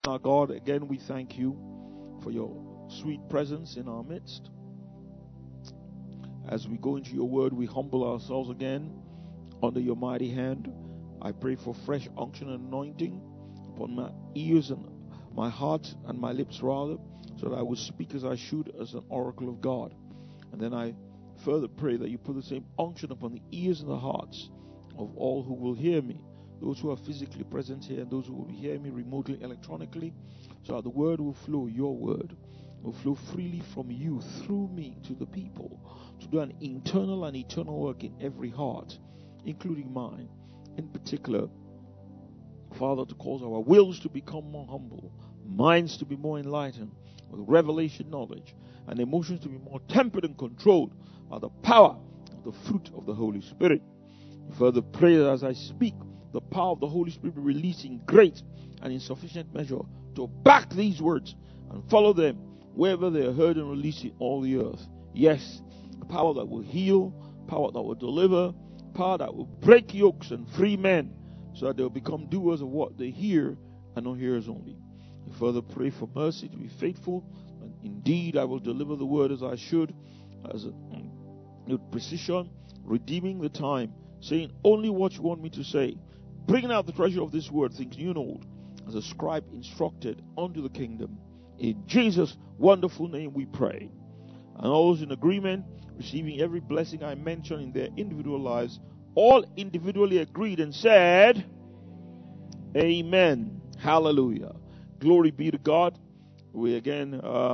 our God, again we thank you for your sweet presence in our midst. As we go into your word, we humble ourselves again under your mighty hand. I pray for fresh unction and anointing upon my ears and my heart and my lips, rather, so that I would speak as I should, as an oracle of God. And then I further pray that you put the same unction upon the ears and the hearts of all who will hear me, those who are physically present here and those who will hear me remotely, electronically, so that the word will flow, your word will flow freely from you through me to the people, to do an internal and eternal work in every heart, including mine. In particular, Father, to cause our wills to become more humble, minds to be more enlightened with revelation knowledge, and emotions to be more tempered and controlled by the power of the fruit of the Holy Spirit. Further pray that as I speak, the power of the Holy Spirit be released in great and in sufficient measure to back these words and follow them wherever they are heard and released in all the earth. Yes, power that will heal, power that will deliver, power that will break yokes and free men, so that they will become doers of what they hear and not hearers only. I further pray for mercy to be faithful, and indeed I will deliver the word as I should, with precision, redeeming the time, saying only what you want me to say, bringing out the treasure of this word, things new and old, as a scribe instructed unto the kingdom. In Jesus' wonderful name we pray. And all those in agreement, receiving every blessing I mentioned in their individual lives, all individually agreed and said, Amen. Hallelujah. Glory be to God. We're going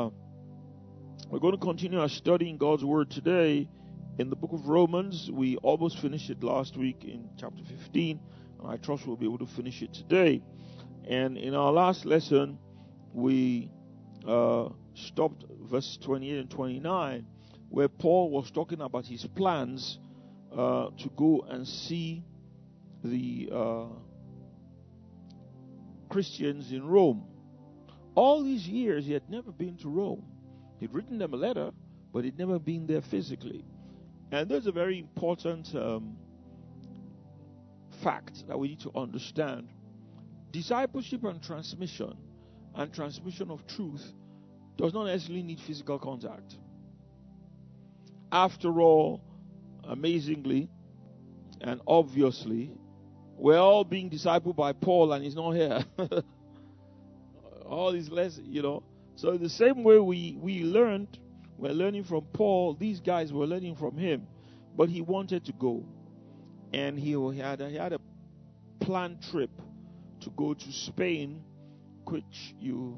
to continue our study in God's Word today in the book of Romans. We almost finished it last week in chapter 15, and I trust we'll be able to finish it today. And in our last lesson, we stopped verse 28 and 29, where Paul was talking about his plans to go and see the Christians in Rome. All these years, he had never been to Rome. He'd written them a letter, but he'd never been there physically. And there's a very important fact that we need to understand. Discipleship and transmission of truth does not necessarily need physical contact. After all, amazingly and obviously, we're all being discipled by Paul, and he's not here. All these lessons, So in the same way we're learning from Paul, these guys were learning from him. But he wanted to go. And he had a planned trip to go to Spain, which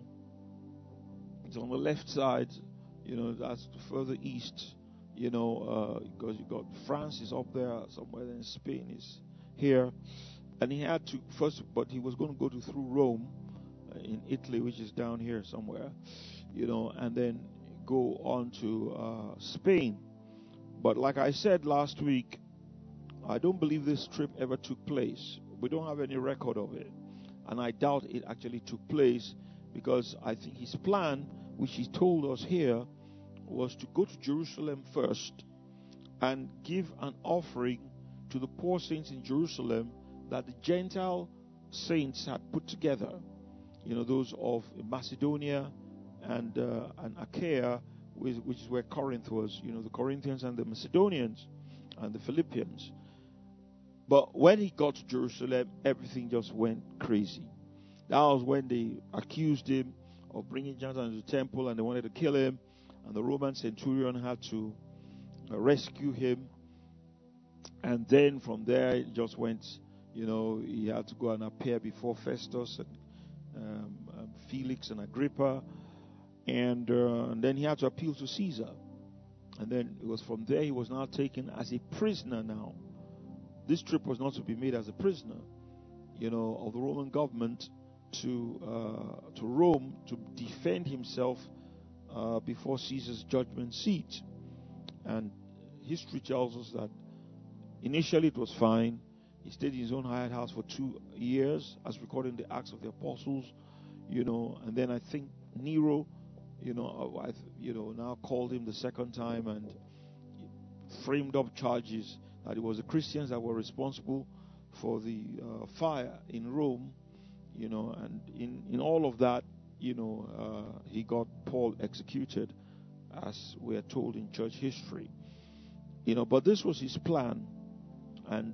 it's on the left side, that's further east, because you got France is up there somewhere, then Spain is here. And he had to but he was going to go through Rome in Italy, which is down here somewhere, and then go on to Spain. But like I said last week, I don't believe this trip ever took place. We don't have any record of it. And I doubt it actually took place, because I think his plan, which he told us here, was to go to Jerusalem first and give an offering to the poor saints in Jerusalem that the Gentile saints had put together. Those of Macedonia and Achaia, which is where Corinth was. The Corinthians and the Macedonians and the Philippians. But when he got to Jerusalem, everything just went crazy. That was when they accused him of bringing Gentiles into the temple, and they wanted to kill him. And the Roman centurion had to rescue him. And then from there, it just went, he had to go and appear before Festus and Felix and Agrippa. And then he had to appeal to Caesar. And then it was from there he was now taken as a prisoner now. This trip was not to be made as a prisoner, of the Roman government to Rome to defend himself before Caesar's judgment seat. And history tells us that initially it was fine. He stayed in his own hired house for 2 years, as recorded in the Acts of the Apostles, and then I think Nero, now called him the second time and framed up charges that it was the Christians that were responsible for the fire in Rome, and in all of that, he got Paul executed, as we are told in church history. But this was his plan. And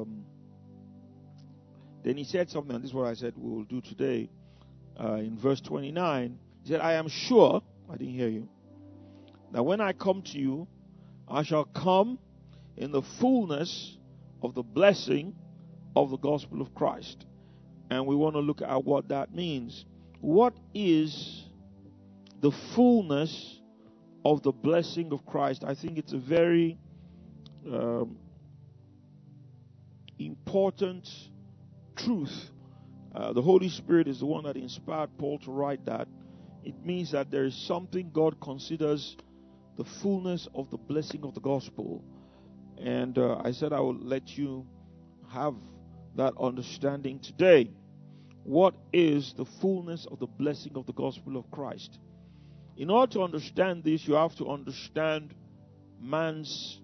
then he said something, and this is what I said we will do today. In verse 29, he said, I am sure, I didn't hear you, that when I come to you, I shall come in the fullness of the blessing of the gospel of Christ. And we want to look at what that means. What is the fullness of the blessing of Christ? I think it's a very important truth. The Holy Spirit is the one that inspired Paul to write that. It means that there is something God considers the fullness of the blessing of the gospel. And I said I will let you have that understanding today. What is the fullness of the blessing of the gospel of Christ? In order to understand this, you have to understand man's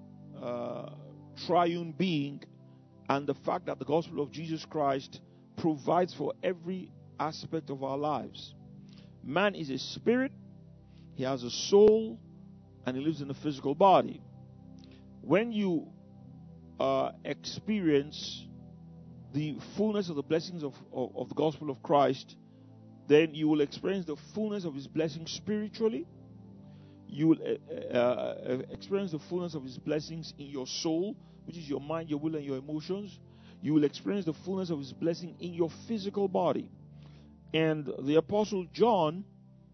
triune being, and the fact that the gospel of Jesus Christ provides for every aspect of our lives. Man is a spirit, he has a soul, and he lives in a physical body. When you experience the fullness of the blessings of the gospel of Christ, then you will experience the fullness of his blessings spiritually. You will experience the fullness of his blessings in your soul, which is your mind, your will, and your emotions. You will experience the fullness of his blessing in your physical body. And the Apostle John,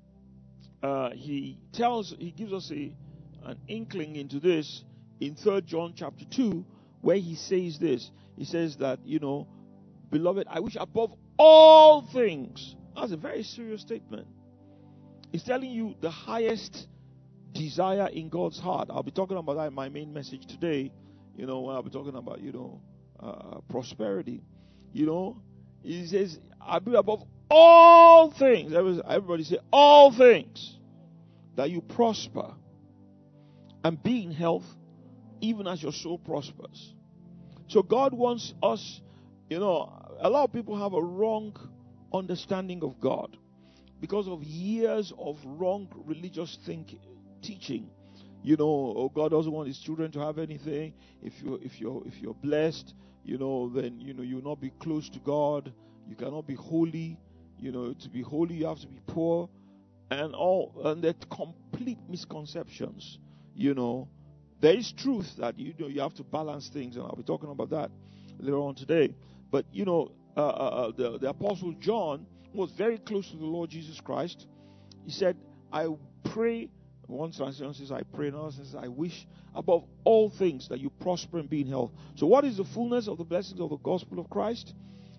he gives us an inkling into this in 3 John chapter 2, where he says this. He says that, beloved, I wish above all things. That's a very serious statement. He's telling you the highest desire in God's heart. I'll be talking about that in my main message today. I'll be talking about, prosperity. He says, I be above all things. Everybody say, all things, that you prosper and be in health, even as your soul prospers. So God wants us, a lot of people have a wrong understanding of God because of years of wrong religious teaching. God doesn't want his children to have anything. If you're blessed, then you will not be close to God. You cannot be holy. To be holy you have to be poor, and they're complete misconceptions. There is truth that you have to balance things, and I'll be talking about that later on today. But the Apostle John was very close to the Lord Jesus Christ. He said, I pray. One translation says, I pray. Another says, I wish above all things that you prosper and be in health. So what is the fullness of the blessings of the gospel of Christ?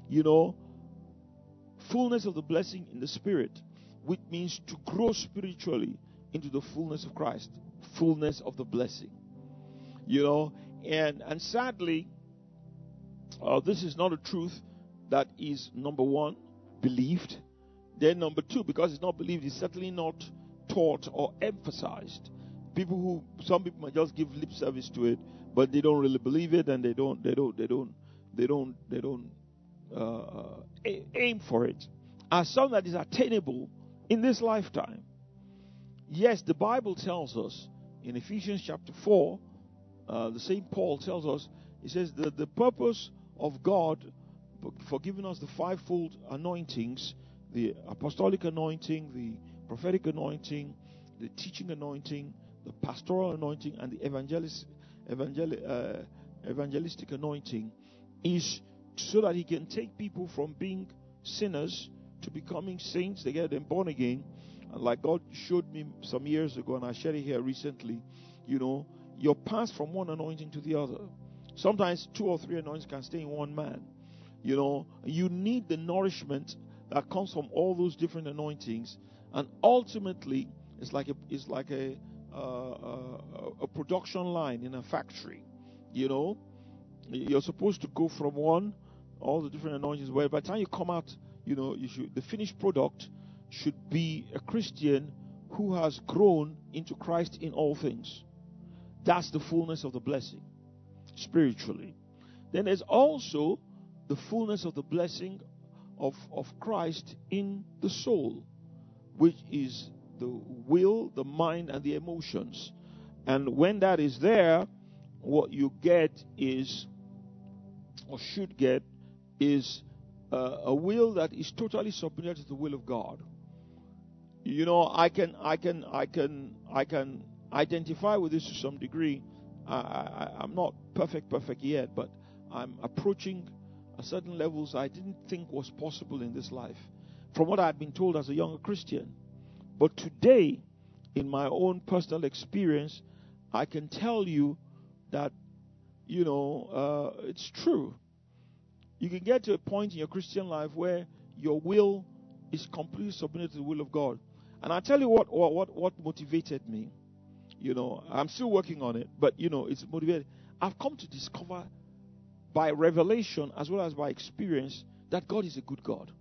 Fullness of the blessing in the spirit, which means to grow spiritually into the fullness of Christ. Fullness of the blessing. And sadly, this is not a truth that is, number one, believed. Then number two, because it's not believed, it's certainly not taught or emphasized. Some people might just give lip service to it, but they don't really believe it, and they don't aim for it as something that is attainable in this lifetime. Yes, the Bible tells us in Ephesians chapter 4, the same Paul tells us, he says that the purpose of God for giving us the fivefold anointings, the apostolic anointing, the prophetic anointing, the teaching anointing, the pastoral anointing, and the evangelistic anointing, is so that he can take people from being sinners to becoming saints. They get them born again. And like God showed me some years ago, and I shared it here recently, you're passed from one anointing to the other. Sometimes 2 or 3 anointings can stay in one man. You need the nourishment that comes from all those different anointings, and ultimately it's like a production line in a factory. You're supposed to go from all the different anointings, where by the time you come out, the finished product should be a Christian who has grown into Christ in all things. That's the fullness of the blessing spiritually. Then there's also the fullness of the blessing of Christ in the soul, which is the will, the mind, and the emotions. And when that is there, what you get is, or should get, is a will that is totally submitted to the will of God. You know, I can identify with this to some degree. I'm not perfect yet, but I'm approaching a certain levels I didn't think was possible in this life, from what I had been told as a younger Christian. But today, in my own personal experience, I can tell you that, you know, it's true. You can get to a point in your Christian life where your will is completely submitted to the will of God. And I'll tell you what motivated me. You know, I'm still working on it, but, you know, it's motivated. I've come to discover by revelation as well as by experience that God is a good God.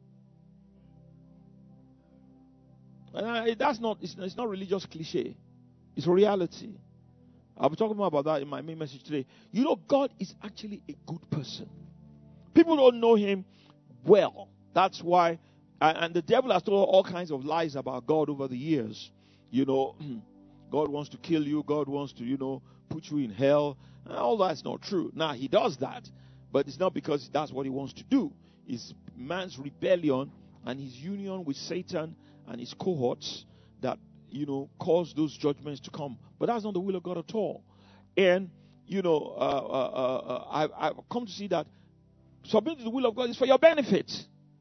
And it's not religious cliche. It's a reality. I'll be talking more about that in my main message today. You know, God is actually a good person. People don't know him well. That's why, and the devil has told all kinds of lies about God over the years. You know, God wants to kill you. God wants to, you know, put you in hell. And all that's not true. Now, he does that, but it's not because that's what he wants to do. It's man's rebellion and his union with Satan and his cohorts that, you know, cause those judgments to come. But that's not the will of God at all. And, you know, I've come to see that submitting to the will of God is for your benefit.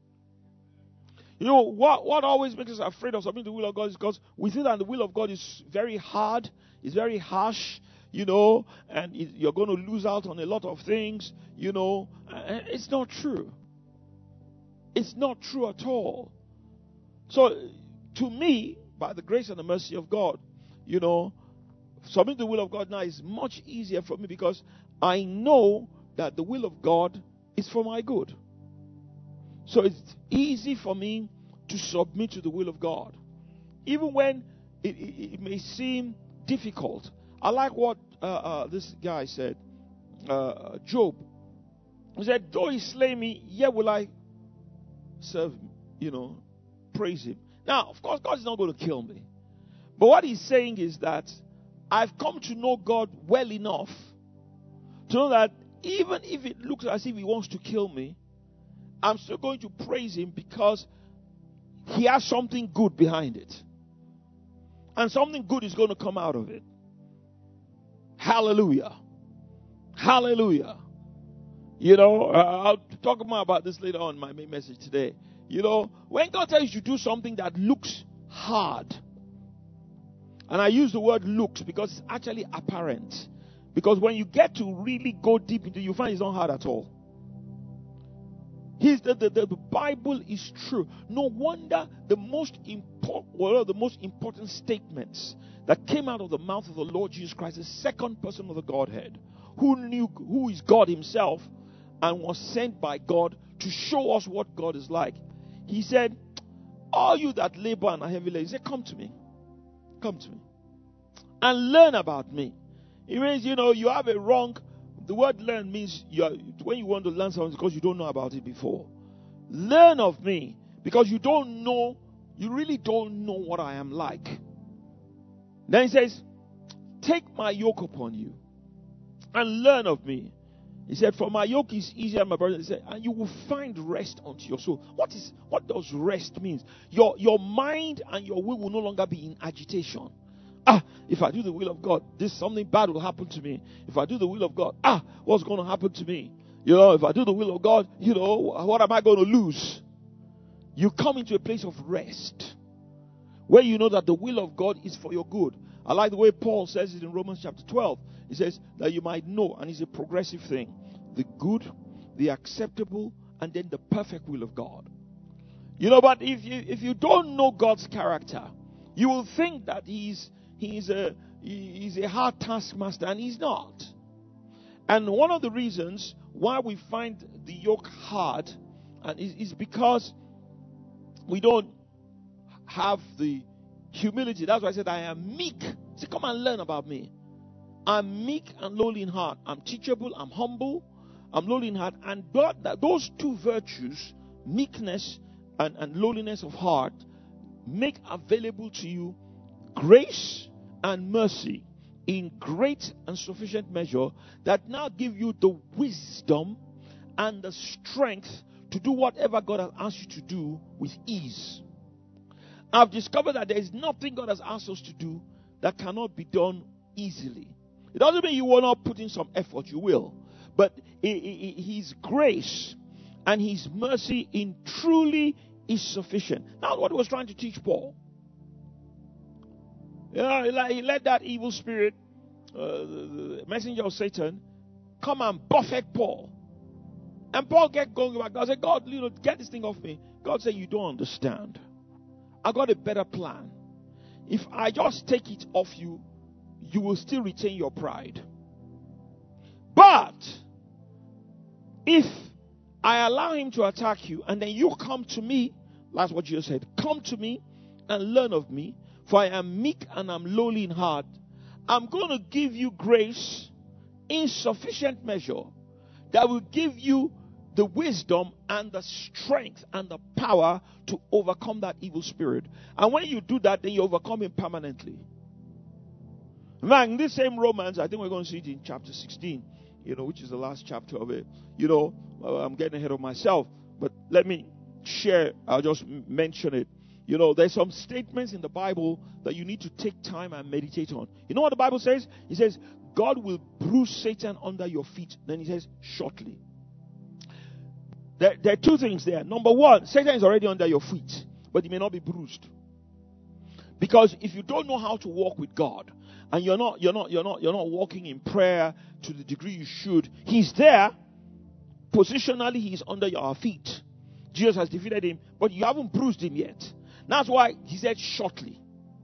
You know, what always makes us afraid of submitting to the will of God is because we think that the will of God is very hard, it's very harsh, you know, and you're going to lose out on a lot of things, you know. It's not true. It's not true at all. So, to me, by the grace and the mercy of God, you know, submitting to the will of God now is much easier for me because I know that the will of God is for my good. So it's easy for me to submit to the will of God, even when it may seem difficult. I like what this guy said, Job. He said, though he slay me, yet will I serve him, you know, praise him. Now, of course, God is not going to kill me. But what he's saying is that I've come to know God well enough to know that even if it looks as if he wants to kill me, I'm still going to praise him because he has something good behind it. And something good is going to come out of it. Hallelujah. Hallelujah. You know, I'll talk more about this later on in my main message today. You know, when God tells you to do something that looks hard, and I use the word looks because it's actually apparent. Because when you get to really go deep into it, you find it's not hard at all. The Bible is true. No wonder the most important statements that came out of the mouth of the Lord Jesus Christ, the second person of the Godhead, who is God himself and was sent by God to show us what God is like. He said, all you that labor and are heavy laden, he said, come to me. Come to me. And learn about me. It means, you know, you have a wrong. The word learn means when you want to learn something because you don't know about it before. Learn of me because you really don't know what I am like. Then he says, take my yoke upon you and learn of me. He said, for my yoke is easier, my brother. He said, and you will find rest unto your soul. What does rest mean? Your mind and your will no longer be in agitation. If I do the will of God, something bad will happen to me. If I do the will of God, what's going to happen to me? You know, if I do the will of God, you know, what am I going to lose? You come into a place of rest where you know that the will of God is for your good. I like the way Paul says it in Romans chapter 12. He says that you might know, and it's a progressive thing, the good, the acceptable, and then the perfect will of God. You know, but if you don't know God's character, you will think that he's a hard taskmaster, and he's not. And one of the reasons why we find the yoke hard is because we don't have the humility. That's why I said I am meek. Say, come and learn about me. I'm meek and lowly in heart. I'm teachable. I'm humble. I'm lowly in heart. And those two virtues meekness and lowliness of heart, make available to you grace and mercy in great and sufficient measure, that now give you the wisdom and the strength to do whatever God has asked you to do with ease. I've discovered that there is nothing God has asked us to do that cannot be done easily. It doesn't mean you will not put in some effort, you will. But His grace and His mercy in truly is sufficient. Now, what He was trying to teach Paul. He let that evil spirit, the messenger of Satan, come and buffet Paul. And Paul get going back. God said, God, get this thing off me. God said, you don't understand. I got a better plan. If I just take it off you, you will still retain your pride. But if I allow him to attack you, and then you come to me, that's what Jesus said, come to me and learn of me, for I am meek and I'm lowly in heart. I'm going to give you grace in sufficient measure that will give you the wisdom and the strength and the power to overcome that evil spirit. And when you do that, then you overcome him permanently. Now, in this same Romans, I think we're going to see it in chapter 16, which is the last chapter of it. I'm getting ahead of myself, but let me share, I'll just mention it. There's some statements in the Bible that you need to take time and meditate on. You know what the Bible says? It says, God will bruise Satan under your feet. Then it says, shortly. There are two things there. Number one, Satan is already under your feet, but he may not be bruised. Because if you don't know how to walk with God, and you're not walking in prayer to the degree you should, he's there. Positionally, he's under your feet. Jesus has defeated him, but you haven't bruised him yet. That's why he said shortly.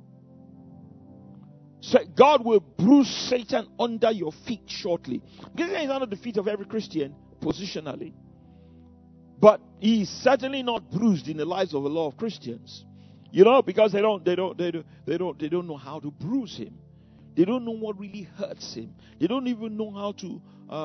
So God will bruise Satan under your feet shortly. Because he's under the feet of every Christian positionally. But he is certainly not bruised in the lives of a lot of Christians. Because they don't know how to bruise him. They don't know what really hurts him. They don't even know how to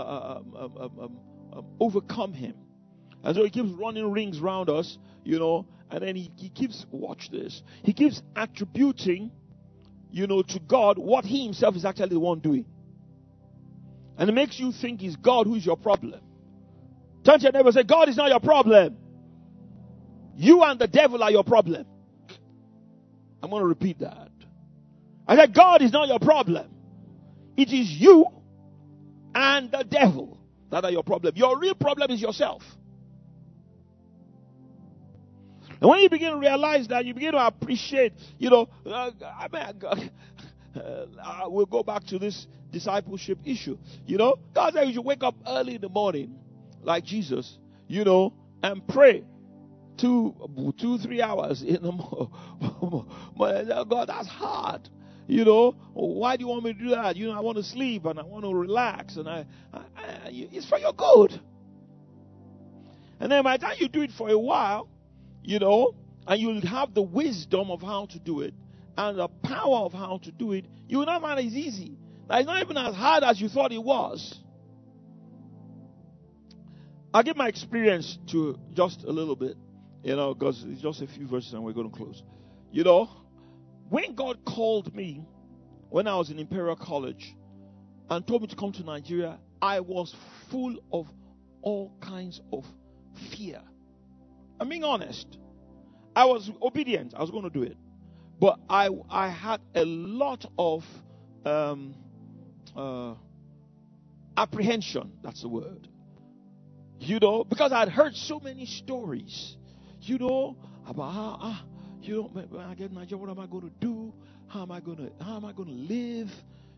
overcome him. And so he keeps running rings around us, and then he keeps, watch this, he keeps attributing, to God what he himself is actually the one doing. And it makes you think it's God who is your problem. Turn to your neighbor and say, God is not your problem. You and the devil are your problem. I'm going to repeat that. I said, God is not your problem. It is you and the devil that are your problem. Your real problem is yourself. And when you begin to realize that, you begin to appreciate, we'll go back to this discipleship issue. God said you should wake up early in the morning, like Jesus, and pray 2-3 hours in the morning. God, that's hard. Why do you want me to do that? I want to sleep and I want to relax, and it's for your good. And then by the time you do it for a while, and you'll have the wisdom of how to do it and the power of how to do it, you will not find it's easy. It's not even as hard as you thought it was. I'll give my experience to just a little bit, because it's just a few verses and we're going to close. When God called me when I was in Imperial College and told me to come to Nigeria, I was full of all kinds of fear. I'm being honest. I was obedient. I was going to do it. But I had a lot of apprehension. That's the word. Because I'd heard so many stories, about how, when I get in Nigeria, what am I going to do? How am I going to live?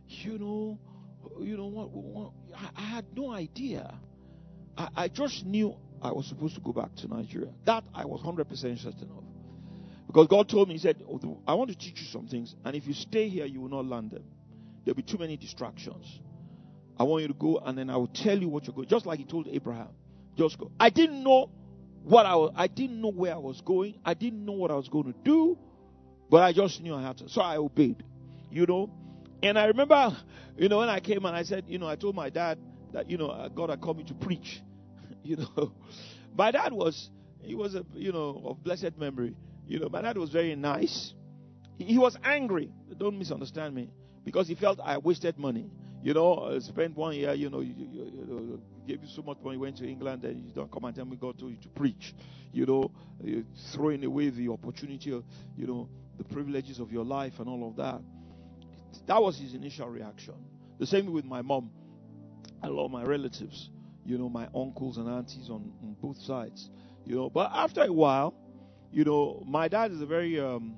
What I had no idea. I just knew I was supposed to go back to Nigeria. That I was 100% certain of. Because God told me, He said, I want to teach you some things, and if you stay here, you will not learn them. There'll be too many distractions. I want you to go, and then I will tell you what you're going. Just like He told Abraham, just go. I didn't know I didn't know where I was going. I didn't know what I was going to do, but I just knew I had to. So I obeyed, And I remember, when I came and I said, I told my dad that, God had called me to preach. My dad was, he was of blessed memory. My dad was very nice. He was angry. Don't misunderstand me, because he felt I wasted money. Spent 1 year. Gave you so much money. Went to England, and you don't come and tell me God told you to preach. You're throwing away the opportunity of the privileges of your life and all of that. That was his initial reaction. The same with my mom. I love my relatives. My uncles and aunties on both sides. But after a while, my dad is a very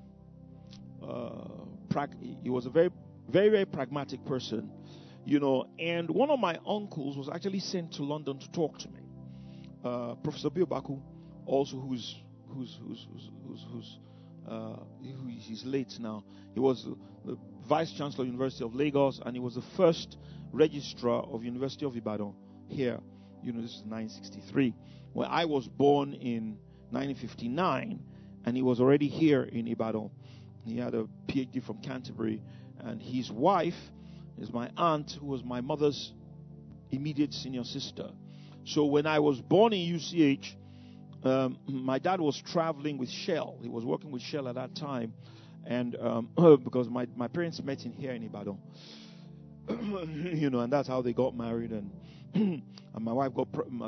he was a very, very, very pragmatic person. And one of my uncles was actually sent to London to talk to me. Professor Bill Baku, also he's late now. He was the Vice Chancellor of University of Lagos, and he was the first registrar of University of Ibadan here. This is 1963. When I was born in 1959, and he was already here in Ibadan. He had a PhD from Canterbury, and his wife is my aunt, who was my mother's immediate senior sister. So when I was born in UCH, my dad was traveling with Shell. He was working with Shell at that time, and because my parents met in here in Ibadan, and that's how they got married. And my wife got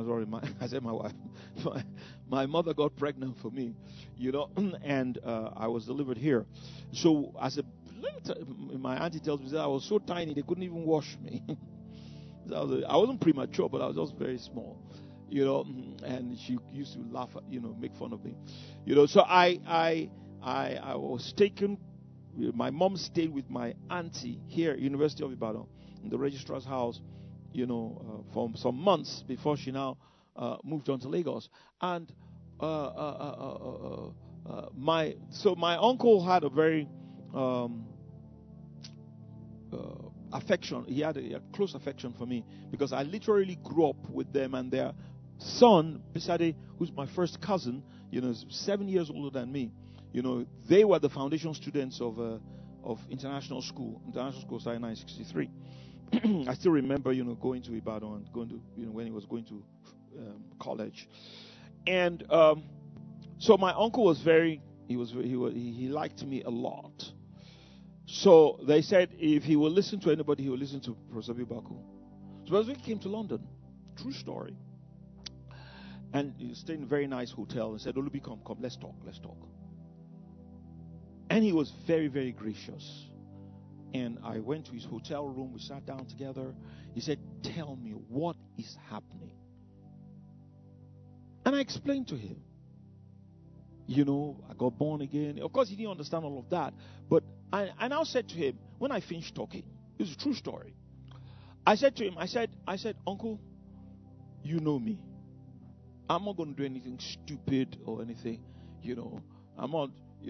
my mother got pregnant for me, and I was delivered here. So as my auntie tells me that I was so tiny they couldn't even wash me. I wasn't premature, but I was just very small, and she used to laugh at, make fun of me, so I was taken. My mom stayed with my auntie here at University of Ibadan in the registrar's house, for some months before she now moved on to Lagos. And my uncle had a very affection. He had a close affection for me, because I literally grew up with them, and their son Bisade, who's my first cousin, 7 years older than me. They were the foundation students of international school. International school started in 1963. I still remember, going to Ibadan and going to, when he was going to college. And so my uncle was he liked me a lot. So they said if he will listen to anybody, he will listen to Professor Baku. So as we came to London, true story. And he stayed in a very nice hotel and said, Olubi, come, let's talk. And he was very, very gracious. And I went to his hotel room. We sat down together. He said, tell me, what is happening? And I explained to him. I got born again. Of course, he didn't understand all of that. But I now said to him, when I finished talking, it's a true story. I said to him, I said, Uncle, you know me. I'm not going to do anything stupid or anything. I'm not,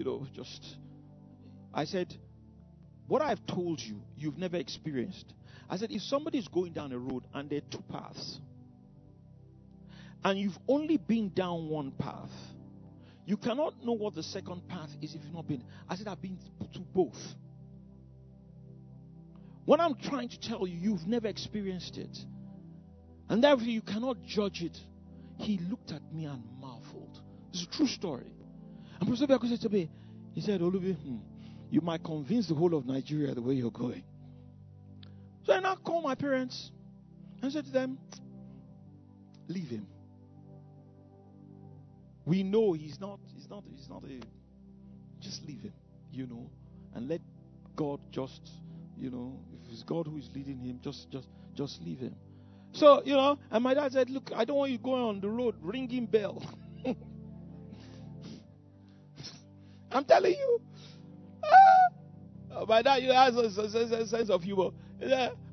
I said, what I've told you, you've never experienced. I said, if somebody is going down a road and there are two paths, and you've only been down one path, you cannot know what the second path is if you've not been. I said, I've been to both. What I'm trying to tell you, you've never experienced it. And therefore, you cannot judge it. He looked at me and marveled. It's a true story. And Professor Biaku said to me, he said, Olubi, you might convince the whole of Nigeria the way you're going. So I now called my parents and said to them, leave him. We know he's not just leave him, and let God just, if it's God who is leading him, just leave him. So, and my dad said, look, I don't want you going on the road ringing bell. I'm telling you. My dad, has a sense of humor. He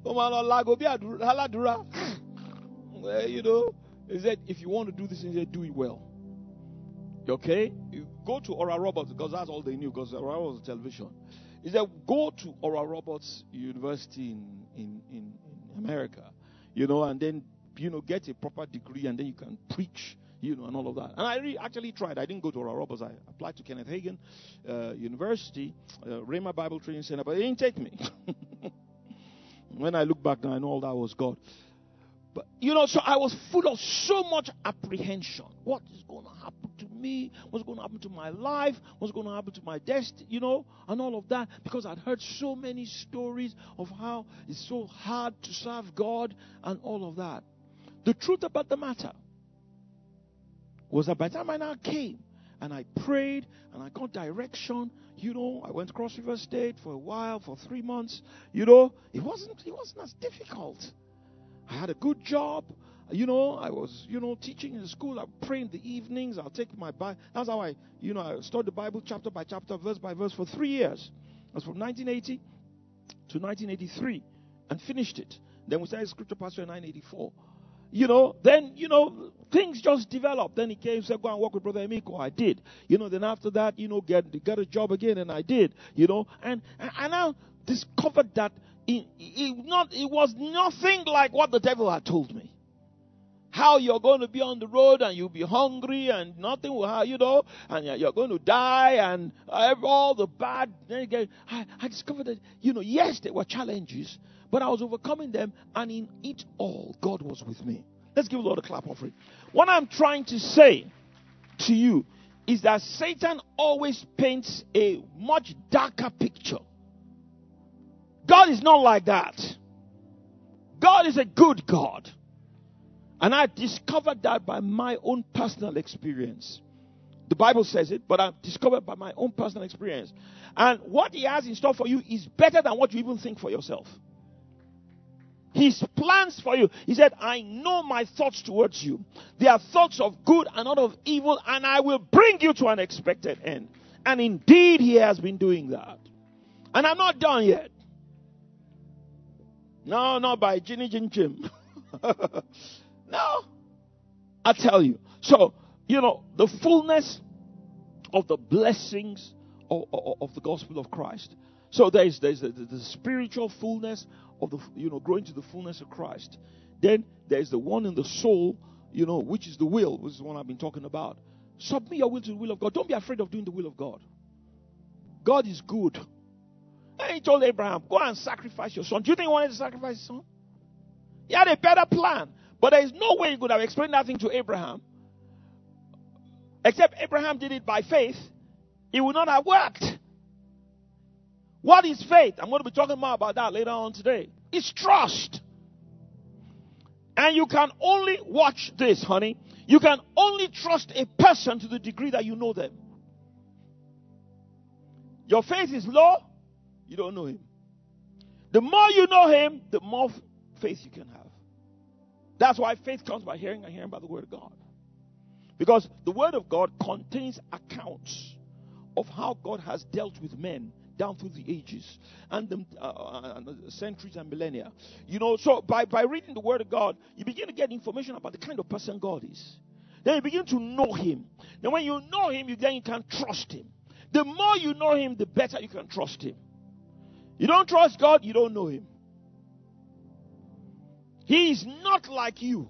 said, if you want to do this, he said, do it well. Okay? You go to Oral Roberts, because that's all they knew, because Oral Roberts was television. He said, go to Oral Roberts University in America, and then, get a proper degree, and then you can preach, and all of that. And I actually tried. I didn't go to Oral Roberts. I applied to Kenneth Hagin University, Rhema Bible Training Center, but they didn't take me. When I look back now, I know all that was God. But, so I was full of so much apprehension. What is going to happen to me, what's going to happen to my life, what's going to happen to my destiny, and all of that, because I'd heard so many stories of how it's so hard to serve God and all of that. The truth about the matter was that by the time I now came and I prayed and I got direction, I went to Cross River State for a while, for 3 months, it wasn't as difficult. I had a good job. I was, teaching in the school. I pray in the evenings. I'll take my Bible. That's how I studied the Bible chapter by chapter, verse by verse for 3 years. That's from 1980 to 1983 and finished it. Then we started scripture pastor in 1984. Then, things just developed. Then he came and said, go and work with Brother Emiko. I did. Then after that, get a job again, and I did. And I now discovered that it was nothing like what the devil had told me. How you're going to be on the road and you'll be hungry and nothing will happen, and you're going to die and all the bad. Then again, I discovered that, yes, there were challenges, but I was overcoming them, and in it all, God was with me. Let's give the Lord a clap offering. What I'm trying to say to you is that Satan always paints a much darker picture. God is not like that. God is a good God. And I discovered that by my own personal experience. The Bible says it, but I've discovered by my own personal experience. And what he has in store for you is better than what you even think for yourself. His plans for you. He said, I know my thoughts towards you. They are thoughts of good and not of evil, and I will bring you to an expected end. And indeed, he has been doing that. And I'm not done yet. No, not by Ginny Jin Jim. No. I tell you. So, the fullness of the blessings of the gospel of Christ. So there's the spiritual fullness of the, growing to the fullness of Christ. Then there's the one in the soul, which is the will, which is the one I've been talking about. Submit your will to the will of God. Don't be afraid of doing the will of God. God is good. And he told Abraham, go and sacrifice your son. Do you think he wanted to sacrifice his son? He had a better plan. But there is no way he could have explained that thing to Abraham. Except Abraham did it by faith. It would not have worked. What is faith? I'm going to be talking more about that later on today. It's trust. And you can only watch this, honey. You can only trust a person to the degree that you know them. Your faith is low, you don't know him. The more you know him, the more faith you can have. That's why faith comes by hearing and hearing by the word of God. Because the word of God contains accounts of how God has dealt with men down through the ages and the centuries and millennia. So by reading the word of God, you begin to get information about the kind of person God is. Then you begin to know him. Then when you know him, then you can trust him. The more you know him, the better you can trust him. You don't trust God, you don't know him. He is not like you.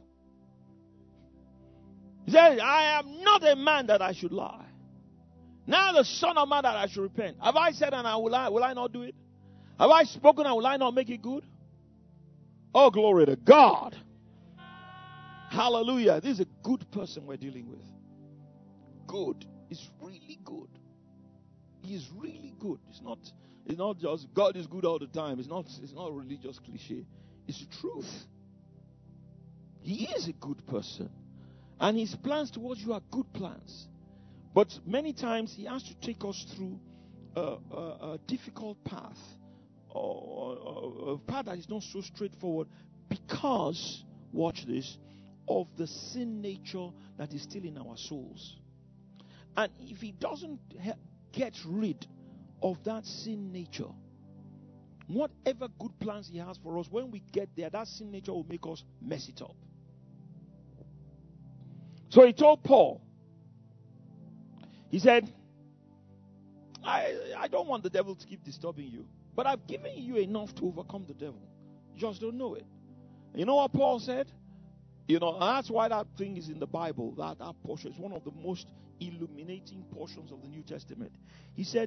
He said, I am not a man that I should lie. Now the Son of Man that I should repent. Have I said and will I not do it? Have I spoken and will I not make it good? Oh, glory to God. Hallelujah. This is a good person we're dealing with. Good. It's really good. He is really good. It's not just God is good all the time. It's not a religious cliche. It's the truth. He is a good person. And his plans towards you are good plans. But many times he has to take us through a difficult path. Or a path that is not so straightforward. Because, watch this, of the sin nature that is still in our souls. And if he doesn't get rid of that sin nature, whatever good plans he has for us, when we get there, that sin nature will make us mess it up. So he told Paul, he said, I don't want the devil to keep disturbing you, but I've given you enough to overcome the devil. You just don't know it. And you know what Paul said? That's why that thing is in the Bible, that portion is one of the most illuminating portions of the New Testament. He said,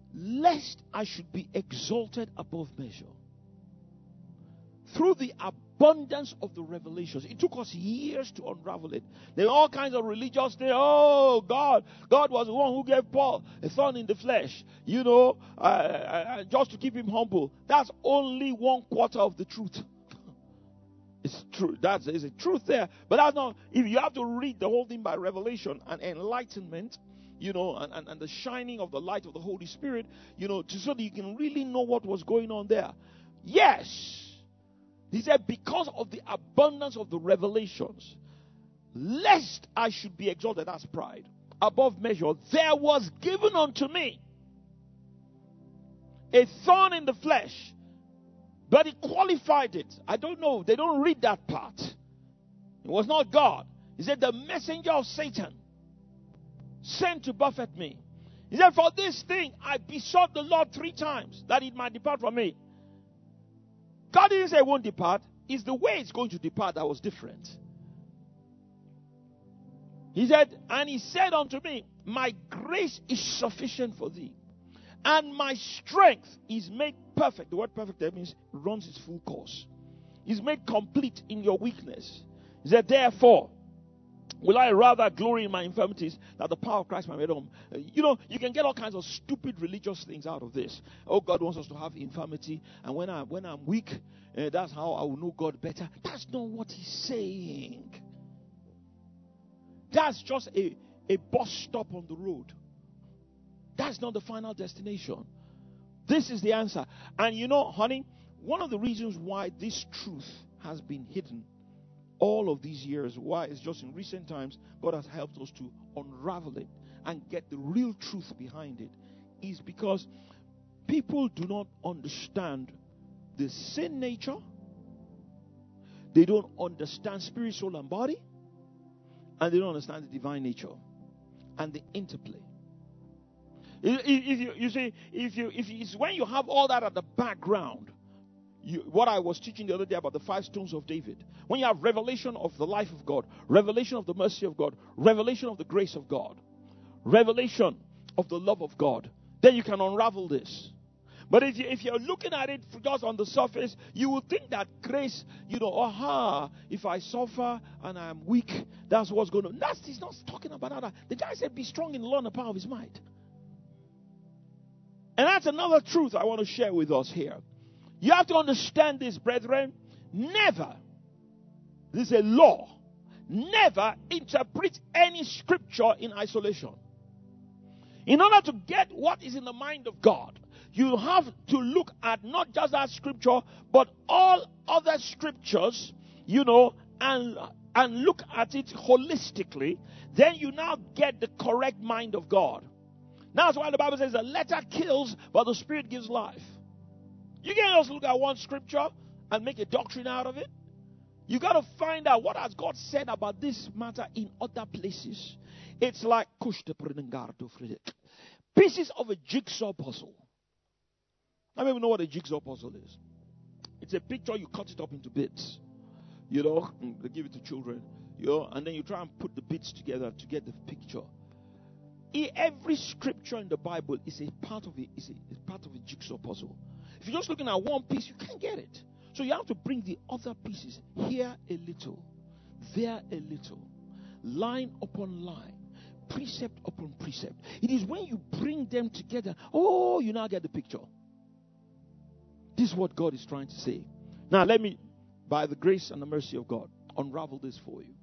lest I should be exalted above measure through the abundance of the revelations. It took us years to unravel it. There are all kinds of religious things. Oh, God was the one who gave Paul a thorn in the flesh, just to keep him humble. That's only 1/4 of the truth. It's true. There's a truth there. But that's not, if you have to read the whole thing by revelation and enlightenment, and the shining of the light of the Holy Spirit, so that you can really know what was going on there. Yes. He said, because of the abundance of the revelations, lest I should be exalted, that's pride, above measure, there was given unto me a thorn in the flesh. But he qualified it. I don't know. They don't read that part. It was not God. He said, the messenger of Satan sent to buffet me. He said, for this thing I besought the Lord 3 times that it might depart from me. God didn't say it won't depart. It's the way it's going to depart that was different. He said, and he said unto me, my grace is sufficient for thee, and my strength is made perfect. The word perfect there means runs its full course. Is made complete in your weakness. He said, therefore, will I rather glory in my infirmities, that the power of Christ might be home. You can get all kinds of stupid religious things out of this. Oh, God wants us to have infirmity, and when I'm weak, that's how I will know God better. That's not what he's saying. That's just a bus stop on the road. That's not the final destination. This is the answer. And honey, one of the reasons why this truth has been hidden all of these years, why it's just in recent times God has helped us to unravel it and get the real truth behind it, is because people do not understand the sin nature. They don't understand spirit, soul, and body. And they don't understand the divine nature and the interplay. If it's when you have all that at the background, what I was teaching the other day about the 5 stones of David, when you have revelation of the life of God, revelation of the mercy of God, revelation of the grace of God, revelation of the love of God, then you can unravel this. But if you're looking at it just on the surface, you will think that grace, if I suffer and I'm weak, that's what's going on. He's not talking about that. The guy said, be strong in the Lord and the power of his might. And that's another truth I want to share with us here. You have to understand this, brethren. Never, this is a law, never interpret any scripture in isolation. In order to get what is in the mind of God, you have to look at not just that scripture, but all other scriptures, and look at it holistically. Then you now get the correct mind of God. That's why the Bible says the letter kills, but the Spirit gives life. You can't just look at one scripture and make a doctrine out of it. You got to find out what has God said about this matter in other places. It's like pieces of a jigsaw puzzle. I don't even know what a jigsaw puzzle is. It's a picture, you cut it up into bits. They give it to children. And then you try and put the bits together to get the picture. Every scripture in the Bible is a part of a jigsaw puzzle. If you're just looking at one piece, you can't get it. So you have to bring the other pieces, here a little, there a little, line upon line, precept upon precept. It is when you bring them together, you now get the picture. This is what God is trying to say. Now let me, by the grace and the mercy of God, unravel this for you.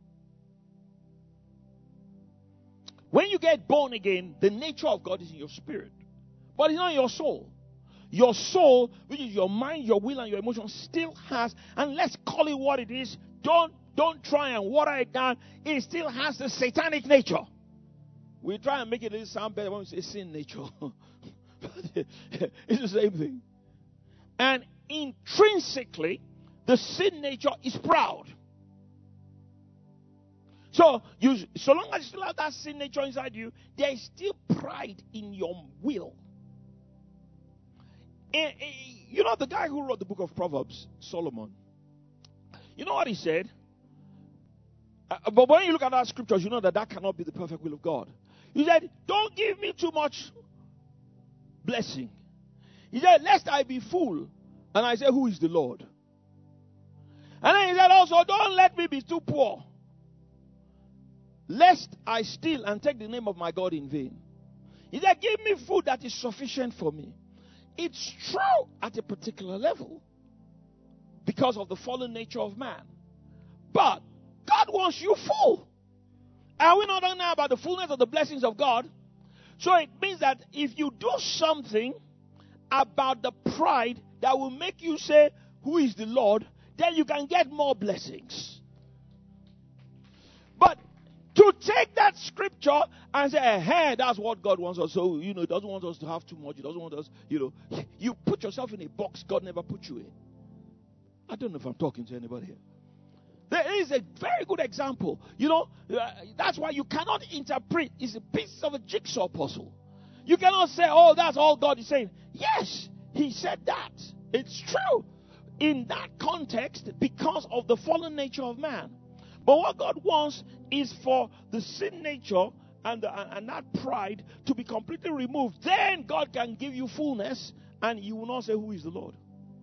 When you get born again, the nature of God is in your spirit, but it's not in your soul. Your soul, which is your mind, your will, and your emotions, still has, and let's call it what it is. Don't try and water it down. It still has the satanic nature. We try and make it sound better when we say sin nature. It's the same thing. And intrinsically, the sin nature is proud. So long as you still have that sin nature inside you, there is still pride in your will. The guy who wrote the book of Proverbs, Solomon, you know what he said? But when you look at that scriptures, you know that cannot be the perfect will of God. He said, don't give me too much blessing. He said, lest I be full. And I said, who is the Lord? And then he said also, don't let me be too poor, lest I steal and take the name of my God in vain. He said, give me food that is sufficient for me. It's true at a particular level because of the fallen nature of man. But God wants you full. Are we not talking now about the fullness of the blessings of God? So it means that if you do something about the pride that will make you say, who is the Lord? Then you can get more blessings. But to take that scripture and say, hey, that's what God wants us. So, he doesn't want us to have too much. He doesn't want us, you put yourself in a box God never put you in. I don't know if I'm talking to anybody here. There is a very good example. That's why you cannot interpret. It's a piece of a jigsaw puzzle. You cannot say, oh, that's all God is saying. Yes, he said that. It's true in that context because of the fallen nature of man. But what God wants is for the sin nature and that pride to be completely removed. Then God can give you fullness and you will not say, who is the Lord?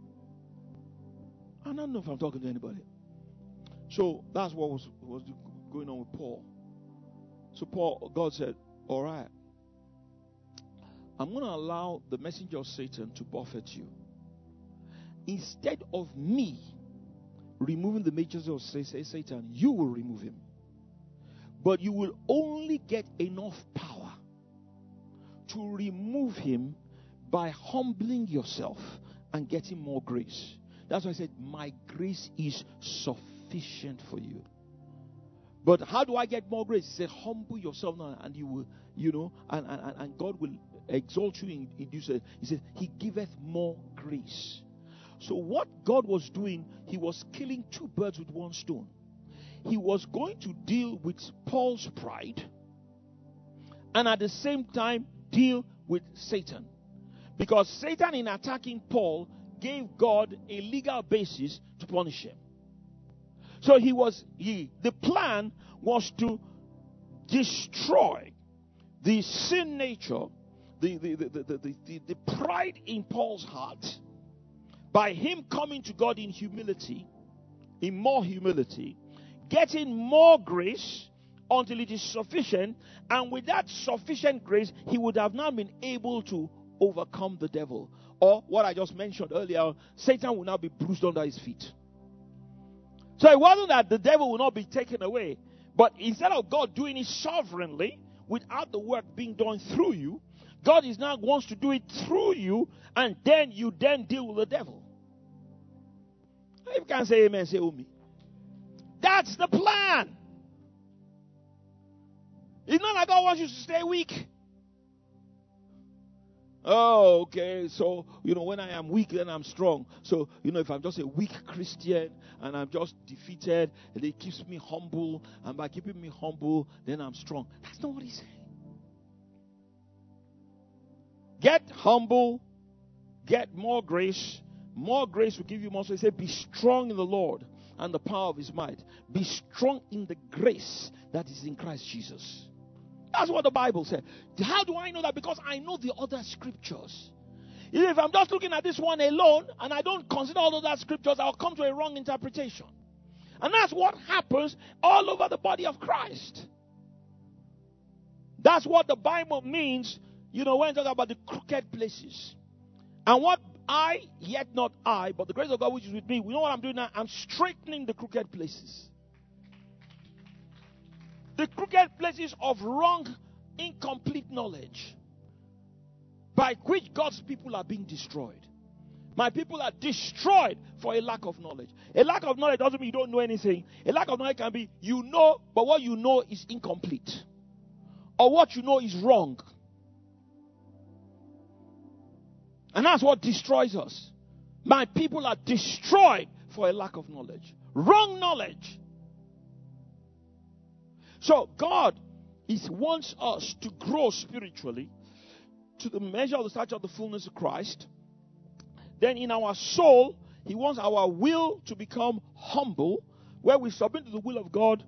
I don't know if I'm talking to anybody. So that's what was going on with Paul. So God said, all right, I'm going to allow the messenger of Satan to buffet you. Instead of me removing the messengers of Satan, you will remove him. But you will only get enough power to remove him by humbling yourself and getting more grace. That's why I said, my grace is sufficient for you. But how do I get more grace? He said, humble yourself now and you will, and God will exalt you in due season. He said, he giveth more grace. So what God was doing, he was killing two birds with one stone. He was going to deal with Paul's pride and at the same time deal with Satan. Because Satan, in attacking Paul, gave God a legal basis to punish him. So the plan was to destroy the sin nature, the pride in Paul's heart, by him coming to God in humility, in more humility, getting more grace until it is sufficient, and with that sufficient grace, he would have now been able to overcome the devil. Or what I just mentioned earlier, Satan will now be bruised under his feet. So it wasn't that the devil will not be taken away, but instead of God doing it sovereignly, without the work being done through you, God is now wants to do it through you, and then you deal with the devil. If you can't say amen, say oh me. That's the plan. It's not like God wants you to stay weak. Oh, okay. So, when I am weak, then I'm strong. So, if I'm just a weak Christian and I'm just defeated, and it keeps me humble, and by keeping me humble, then I'm strong. That's not what he's saying. Get humble, get more grace. More grace will give you more. So he said, be strong in the Lord and the power of his might. Be strong in the grace that is in Christ Jesus. That's what the Bible said. How do I know that? Because I know the other scriptures. If I'm just looking at this one alone and I don't consider all of that scriptures, I'll come to a wrong interpretation. And that's what happens all over the body of Christ. That's what the Bible means, when you talk about the crooked places. And what yet not I, but the grace of God which is with me, we know what I'm doing now. I'm straightening the crooked places. The crooked places of wrong, incomplete knowledge by which God's people are being destroyed. My people are destroyed for a lack of knowledge. A lack of knowledge doesn't mean you don't know anything. A lack of knowledge can be you know, but what you know is incomplete. Or what you know is wrong. And that's what destroys us. My people are destroyed for a lack of knowledge. Wrong knowledge. So God wants us to grow spiritually to the measure of the stature of the fullness of Christ. Then in our soul, he wants our will to become humble, where we submit to the will of God,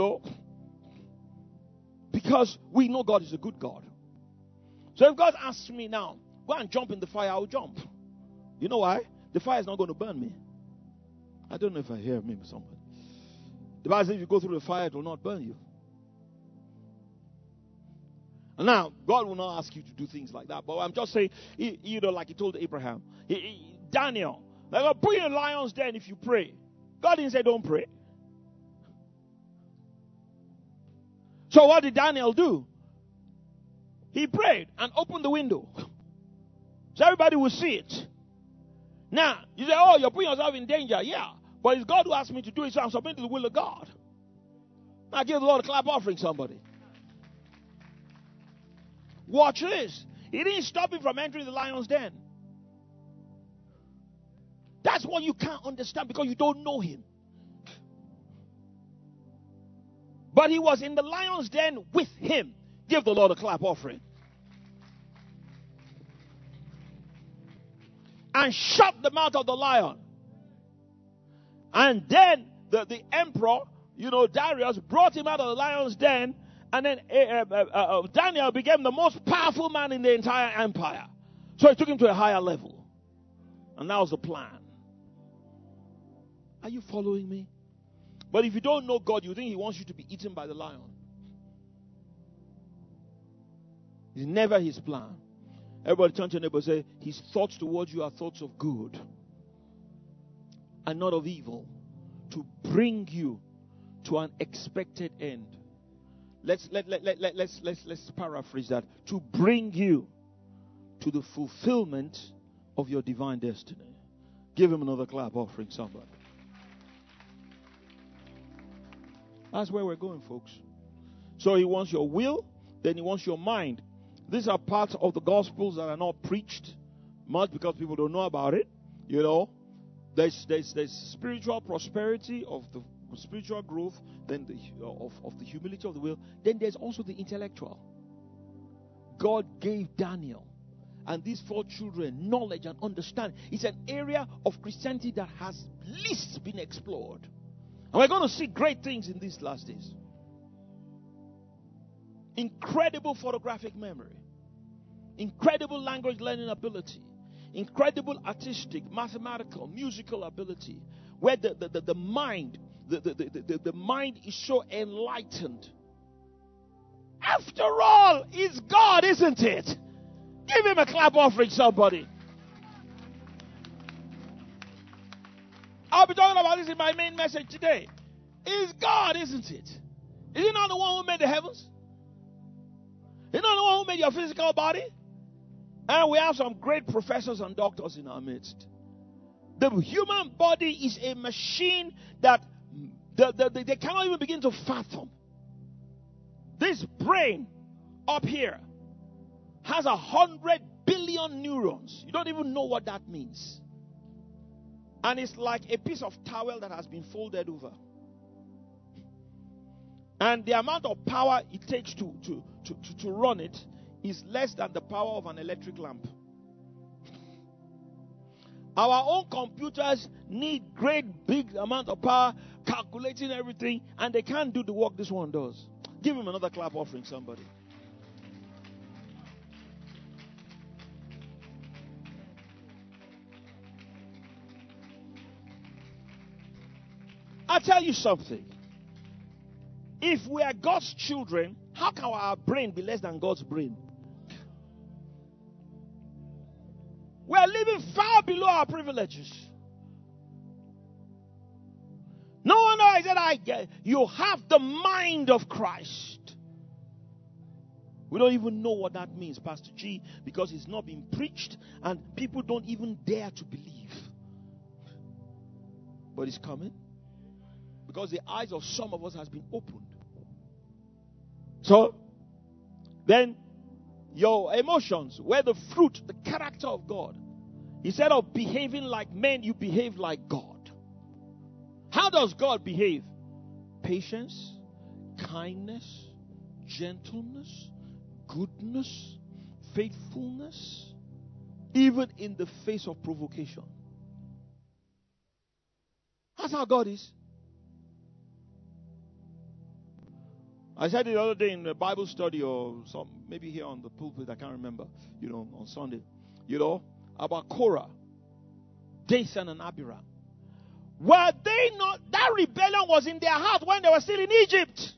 because we know God is a good God. So if God asks me now, go and jump in the fire, I will jump. You know why? The fire is not going to burn me. I don't know if I hear maybe somebody. The Bible says if you go through the fire, it will not burn you. And now, God will not ask you to do things like that. But I'm just saying, like he told Abraham. Daniel, they're going to put you in lion's den if you pray. God didn't say don't pray. So what did Daniel do? He prayed and opened the window. So everybody will see it. Now, you say, oh, you're putting yourself in danger. Yeah. But it's God who asked me to do it, so I'm submitting to the will of God. Now give the Lord a clap offering, somebody. Watch this. He didn't stop him from entering the lion's den. That's what you can't understand because you don't know him. But he was in the lion's den with him. Give the Lord a clap offering. And shut the mouth of the lion. And then the emperor, Darius, brought him out of the lion's den. And then Daniel became the most powerful man in the entire empire. So he took him to a higher level. And that was the plan. Are you following me? But if you don't know God, you think he wants you to be eaten by the lion. It's never his plan. Everybody turn to your neighbor and say, his thoughts towards you are thoughts of good and not of evil, to bring you to an expected end. Let's paraphrase that. To bring you to the fulfillment of your divine destiny. Give him another clap offering, somebody. That's where we're going, folks. So he wants your will, then he wants your mind. These are parts of the Gospels that are not preached much because people don't know about it. There's spiritual prosperity of the spiritual growth, then of the humility of the will. Then there's also the intellectual. God gave Daniel and these 4 children knowledge and understanding. It's an area of Christianity that has least been explored. And we're going to see great things in these last days. Incredible photographic memory. Incredible language learning ability. Incredible artistic, mathematical, musical ability. Where the mind, the mind is so enlightened. After all, it's God, isn't it? Give him a clap offering, somebody. I'll be talking about this in my main message today. It's God, isn't it? Is he not the one who made the heavens? Is he not the one who made your physical body? And we have some great professors and doctors in our midst. The human body is a machine that they cannot even begin to fathom. This brain up here has 100 billion neurons. You don't even know what that means. And it's like a piece of towel that has been folded over. And the amount of power it takes to run it is less than the power of an electric lamp. Our own computers need great big amount of power, calculating everything, and they can't do the work this one does. Give him another clap offering, somebody. I'll tell you something. If we are God's children, how can our brain be less than God's brain? We are living far below our privileges. No wonder I said, you have the mind of Christ. We don't even know what that means, Pastor G, because it's not been preached and people don't even dare to believe. But it's coming. Because the eyes of some of us has been opened. So, then your emotions, where the fruit, the character of God. Instead of behaving like men, you behave like God. How does God behave? Patience, kindness, gentleness, goodness, faithfulness, even in the face of provocation. That's how God is. I said it the other day in a Bible study or maybe here on the pulpit, I can't remember, on Sunday, about Korah, Dathan and Abiram. Were they not? That rebellion was in their heart when they were still in Egypt.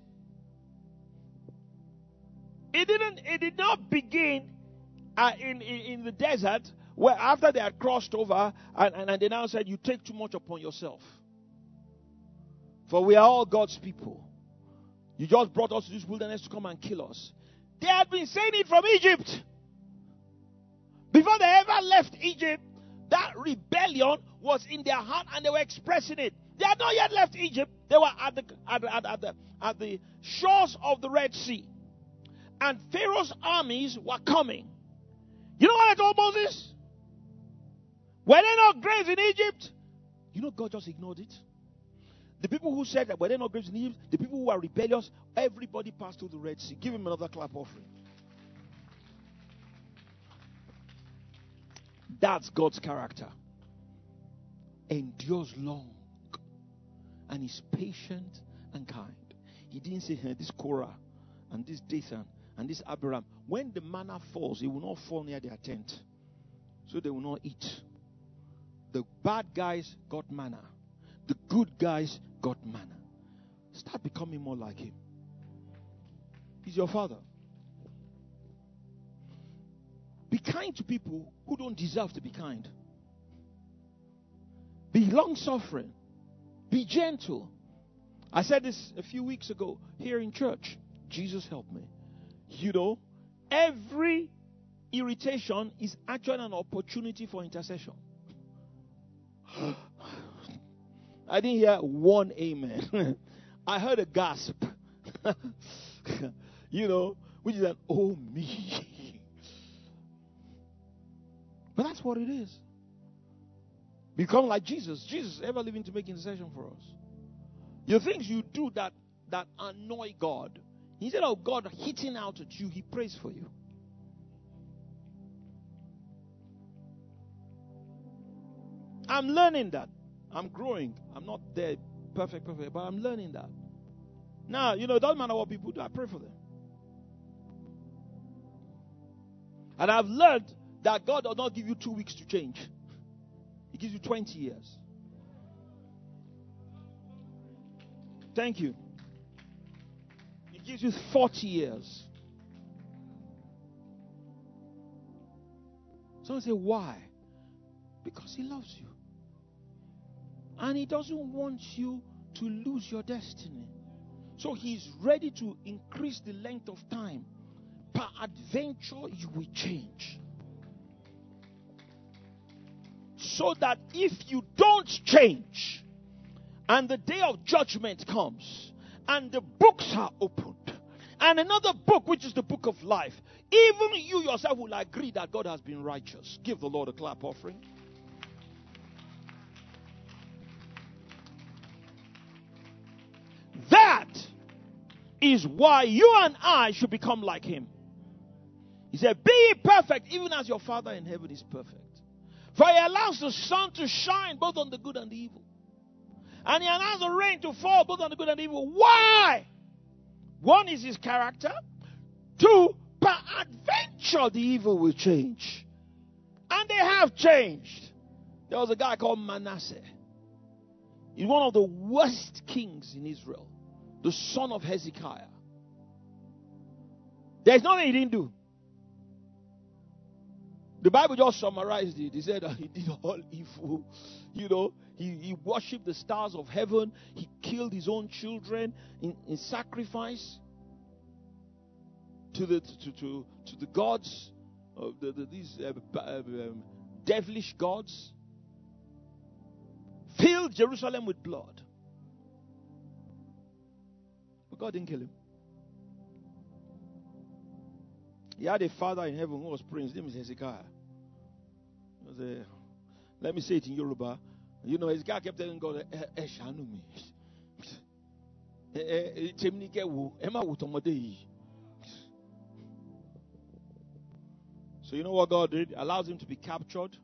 It did not begin in the desert, where after they had crossed over and they now said, you take too much upon yourself. For we are all God's people. You just brought us to this wilderness to come and kill us. They had been saying it from Egypt. Before they ever left Egypt, that rebellion was in their heart and they were expressing it. They had not yet left Egypt. They were at the shores of the Red Sea. And Pharaoh's armies were coming. You know what I told Moses? Were they not graves in Egypt? You know, God just ignored it. The people who said that were they not graves in Egypt, the people who were rebellious, everybody passed through the Red Sea. Give him another clap offering. That's God's character. Endures long and is patient and kind. He didn't say, hey, this Korah and this Dathan and this Abiram, when the manna falls, it will not fall near their tent. So they will not eat. The bad guys got manna. The good guys got manna. Start becoming more like him. He's your father. Be kind to people who don't deserve to be kind. Be long-suffering. Be gentle. I said this a few weeks ago here in church. Jesus help me. You know, every irritation is actually an opportunity for intercession. I didn't hear one amen. I heard a gasp. You know, which is an oh me. But that's what it is. Become like Jesus. Jesus ever living to make intercession for us. Your things you do that annoy God. Instead of God hitting out at you, he prays for you. I'm learning that. I'm growing. I'm not there perfect, but I'm learning that. Now, you know, it doesn't matter what people do. I pray for them. And I've learned that God does not give you 2 weeks to change. He gives you 20 years. Thank you. He gives you 40 years. Someone say, why? Because he loves you. And he doesn't want you to lose your destiny. So he's ready to increase the length of time. Per adventure, you will change. So that if you don't change, and the day of judgment comes, and the books are opened, and another book, which is the book of life, even you yourself will agree that God has been righteous. Give the Lord a clap offering. That is why you and I should become like him. He said, be ye perfect, even as your Father in heaven is perfect. For he allows the sun to shine both on the good and the evil. And he allows the rain to fall both on the good and the evil. Why? One is his character. Two, per adventure the evil will change. And they have changed. There was a guy called Manasseh. He's one of the worst kings in Israel. The son of Hezekiah. There's nothing he didn't do. The Bible just summarized it. He said that he did all evil. You know, he worshipped the stars of heaven. He killed his own children in sacrifice to the gods, these devilish gods. Filled Jerusalem with blood. But God didn't kill him. He had a father in heaven who was praying. His name is Hezekiah. Let me say it in Yoruba. You know, Hezekiah kept telling God, Shanu me. So you know what God did? Allows him to be captured.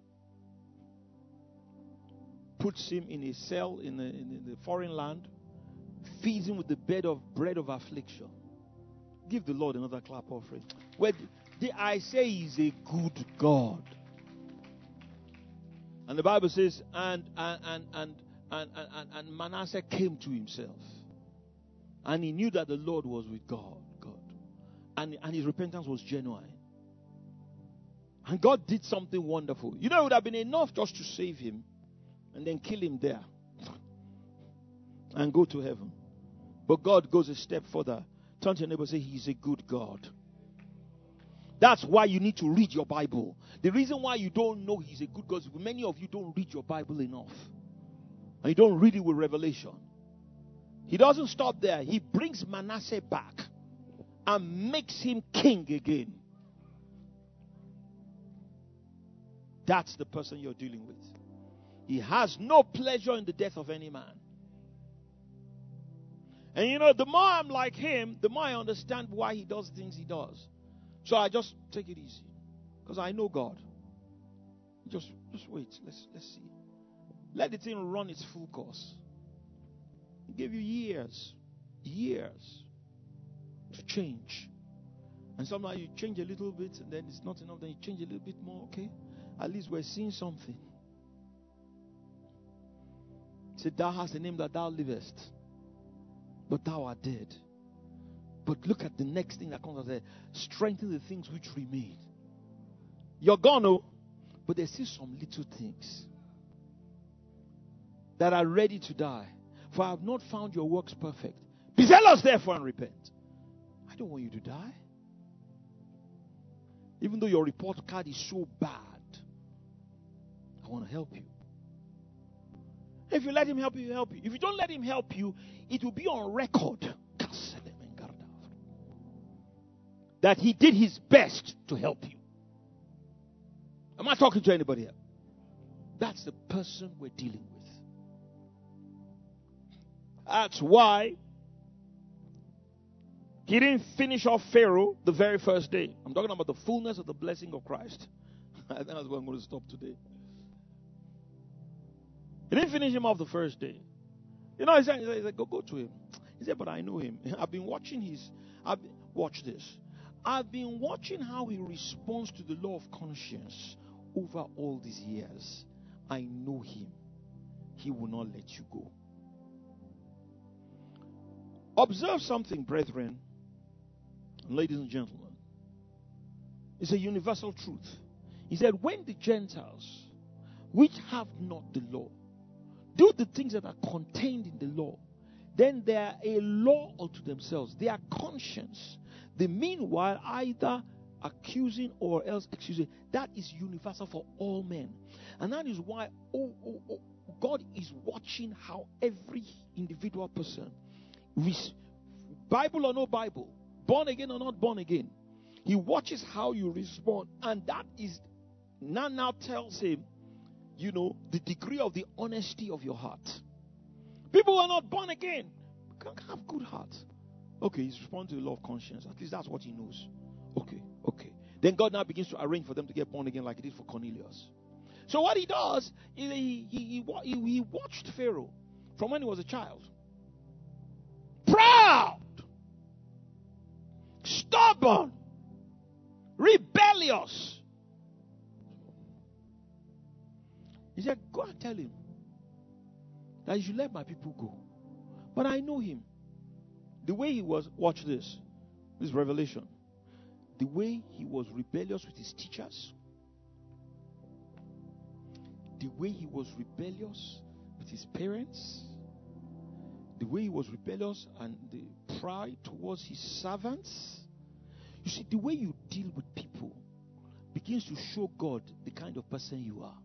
Puts him in a cell in the foreign land. Feeds him with the bread of affliction. Give the Lord another clap offering. I say he's a good God. And the Bible says, and And Manasseh came to himself. And he knew that the Lord was with God. And his repentance was genuine. And God did something wonderful. You know, it would have been enough just to save him and then kill him there and go to heaven. But God goes a step further. Turn to your neighbor and say, He's a good God. That's why you need to read your Bible. The reason why you don't know He's a good God is many of you don't read your Bible enough. And you don't read it with revelation. He doesn't stop there. He brings Manasseh back and makes him king again. That's the person you're dealing with. He has no pleasure in the death of any man. And you know, the more I'm like him, the more I understand why he does things he does. So I just take it easy. Because I know God. Just wait. Let's see. Let the thing run its full course. He gave you years to change. And sometimes you change a little bit, and then it's not enough, then you change a little bit more. Okay? At least we're seeing something. He said, Thou hast a name that thou livest, but thou art dead. But look at the next thing that comes out there. Strengthen the things which remain. You're gone, oh, but there's still some little things that are ready to die. For I have not found your works perfect. Be zealous therefore and repent. I don't want you to die. Even though your report card is so bad, I want to help you. If you let him help you, he'll help you. If you don't let him help you, it will be on record that he did his best to help you. Am I talking to anybody here? That's the person we're dealing with. That's why he didn't finish off Pharaoh the very first day. I'm talking about the fullness of the blessing of Christ. I think that's where I'm going to stop today. He didn't finish him off the first day. You know, he said go to him. He said, but I know him. I've been watching watch this. I've been watching how he responds to the law of conscience over all these years. I know him. He will not let you go. Observe something, brethren, ladies and gentlemen. It's a universal truth. He said, when the Gentiles, which have not the law, do the things that are contained in the law, then they are a law unto themselves. Their conscience, they meanwhile either accusing or else excusing. That is universal for all men. And that is why God is watching how every individual person, Bible or no Bible, born again or not born again, He watches how you respond. And that is now tells him, you know, the degree of the honesty of your heart. People who are not born again can have good hearts. Okay, he's responding to the law of conscience. At least that's what he knows. Okay. Then God now begins to arrange for them to get born again like he did for Cornelius. So what he does is he watched Pharaoh from when he was a child. Proud, stubborn, rebellious. He said, go and tell him that you should let my people go. But I know him. The way he was, watch this revelation. The way he was rebellious with his teachers. The way he was rebellious with his parents. The way he was rebellious and the pride towards his servants. You see, the way you deal with people begins to show God the kind of person you are.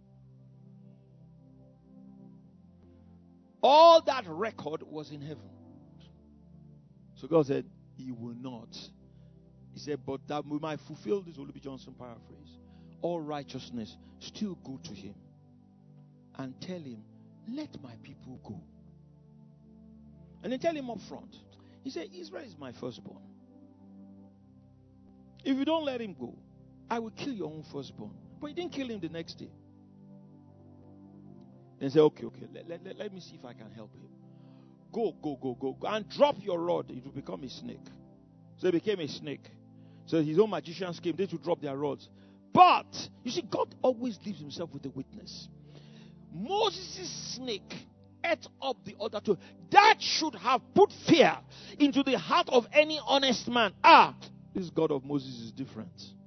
All that record was in heaven. So God said, He will not. He said, but that we might fulfill this, Olubi Johnson paraphrase, all righteousness, still go to Him and tell Him, let my people go. And then tell Him up front. He said, Israel is my firstborn. If you don't let him go, I will kill your own firstborn. But he didn't kill him the next day. Then say, okay, let me see if I can help him. Go. And drop your rod. It will become a snake. So it became a snake. So his own magicians came. They to drop their rods. But, you see, God always leaves himself with a witness. Moses' snake ate up the other 2. That should have put fear into the heart of any honest man. This God of Moses is different.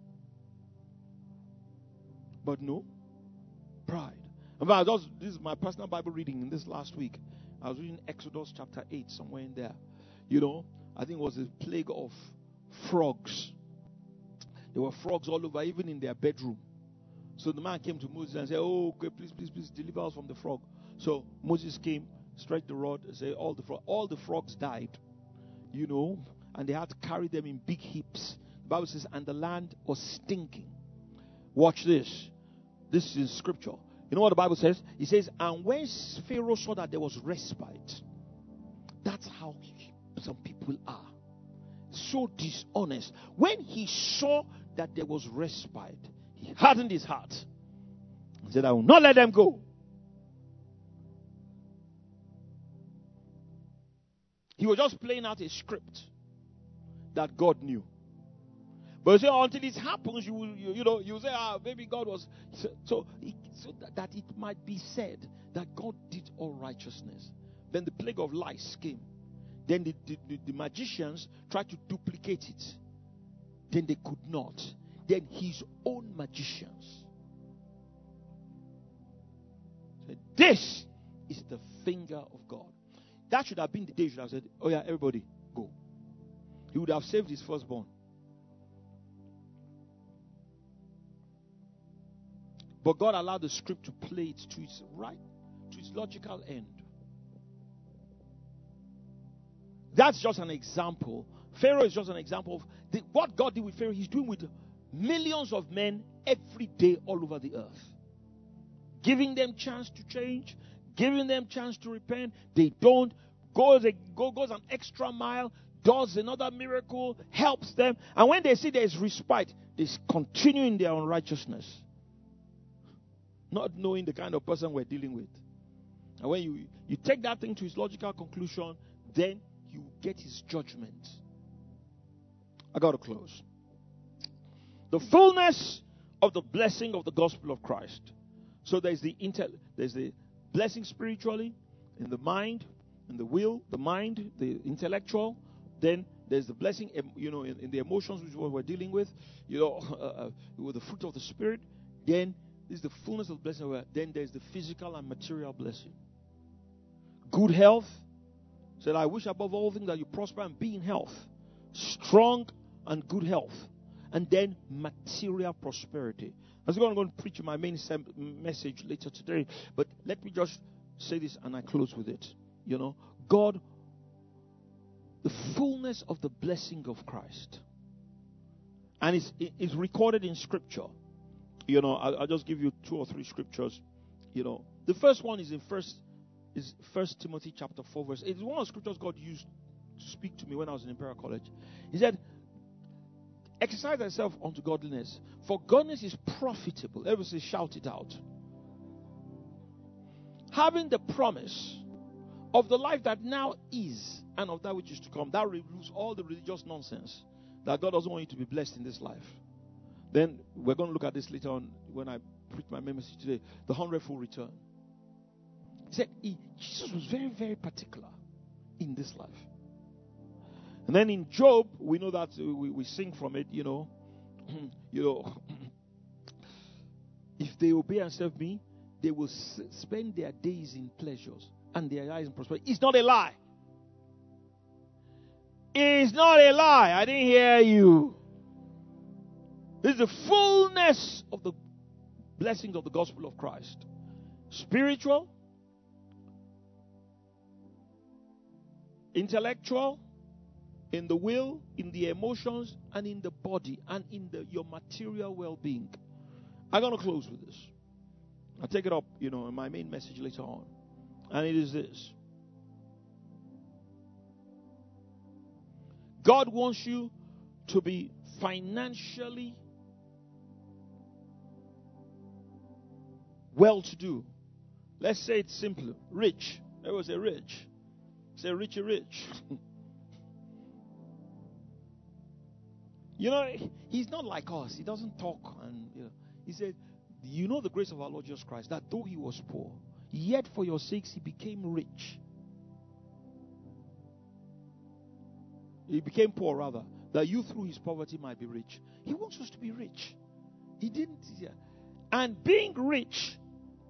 But no, pride. In fact, this is my personal Bible reading in this last week. I was reading Exodus chapter 8, somewhere in there. I think it was a plague of frogs. There were frogs all over, even in their bedroom. So the man came to Moses and said, "Oh, okay, please deliver us from the frog." So Moses came, stretched the rod, and said, all the frogs died, and they had to carry them in big heaps. The Bible says, and the land was stinking. Watch this. This is in scripture. You know what the Bible says? It says, and when Pharaoh saw that there was respite, that's how some people are. So dishonest. When he saw that there was respite, he hardened his heart and said, I will not let them go. He was just playing out a script that God knew. But until it happens, you say, maybe God was so that it might be said that God did all righteousness. Then the plague of lice came. Then the magicians tried to duplicate it. Then they could not. Then his own magicians said, this is the finger of God. That should have been the day he should have said, oh yeah, everybody, go. He would have saved his firstborn. But God allowed the script to play it to its logical end. That's just an example. Pharaoh is just an example of what God did with Pharaoh. He's doing with millions of men every day all over the earth. Giving them chance to change, giving them chance to repent. They don't. Goes an extra mile, does another miracle, helps them. And when they see there is respite, they continue in their unrighteousness. Not knowing the kind of person we're dealing with. And when you take that thing to its logical conclusion, then you get his judgment. I got to close. The fullness of the blessing of the gospel of Christ. So there's the blessing spiritually, in the mind, in the will, the mind, the intellectual. Then there's the blessing, in the emotions, which is what we're dealing with, with the fruit of the Spirit. Then this is the fullness of the blessing. Then there's the physical and material blessing. Good health. Said, I wish above all things that you prosper and be in health. Strong and good health. And then material prosperity. I'm going to preach my main message later today. But let me just say this and I close with it. God, the fullness of the blessing of Christ. And it's recorded in Scripture. I'll just give you 2 or 3 scriptures. The first one is in First Timothy chapter 4 verse 8. It's one of the scriptures God used to speak to me when I was in Imperial College. He said, exercise thyself unto godliness, for godliness is profitable. Everybody say, shout it out. Having the promise of the life that now is and of that which is to come. That removes all the religious nonsense that God doesn't want you to be blessed in this life. Then we're going to look at this later on when I preach my message today. The 100-fold return. He said Jesus was very, very particular in this life. And then in Job, we know that we sing from it, if they obey and serve me, they will spend their days in pleasures and their eyes in prosperity. It's not a lie. It's not a lie. I didn't hear you. This is the fullness of the blessings of the gospel of Christ. Spiritual, intellectual, in the will, in the emotions, and in the body, and in your material well-being. I'm going to close with this. I'll take it up, in my main message later on. And it is this. God wants you to be financially well-to-do. Let's say it simply. Rich. Everyone say rich. Say richy rich. He's not like us. He doesn't talk. And he said, the grace of our Lord Jesus Christ, that though he was poor, Yet for your sakes he became rich. He became poor, rather, that you through his poverty might be rich. He wants us to be rich. He didn't. Yeah. And being rich,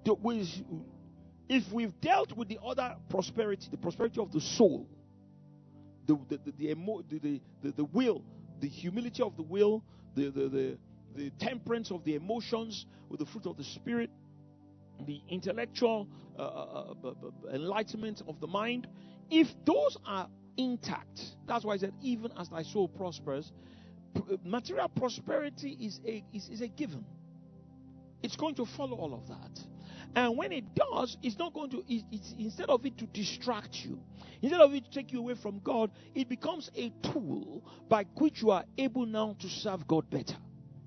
if we've dealt with the other prosperity, the prosperity of the soul, the will, the humility of the will, the temperance of the emotions, with the fruit of the Spirit, the intellectual enlightenment of the mind, if those are intact, that's why I said, even as thy soul prospers, material prosperity is a given. It's going to follow all of that. And when it does, it's not going to, it's instead of it to distract you, instead of it to take you away from God, it becomes a tool by which you are able now to serve God better.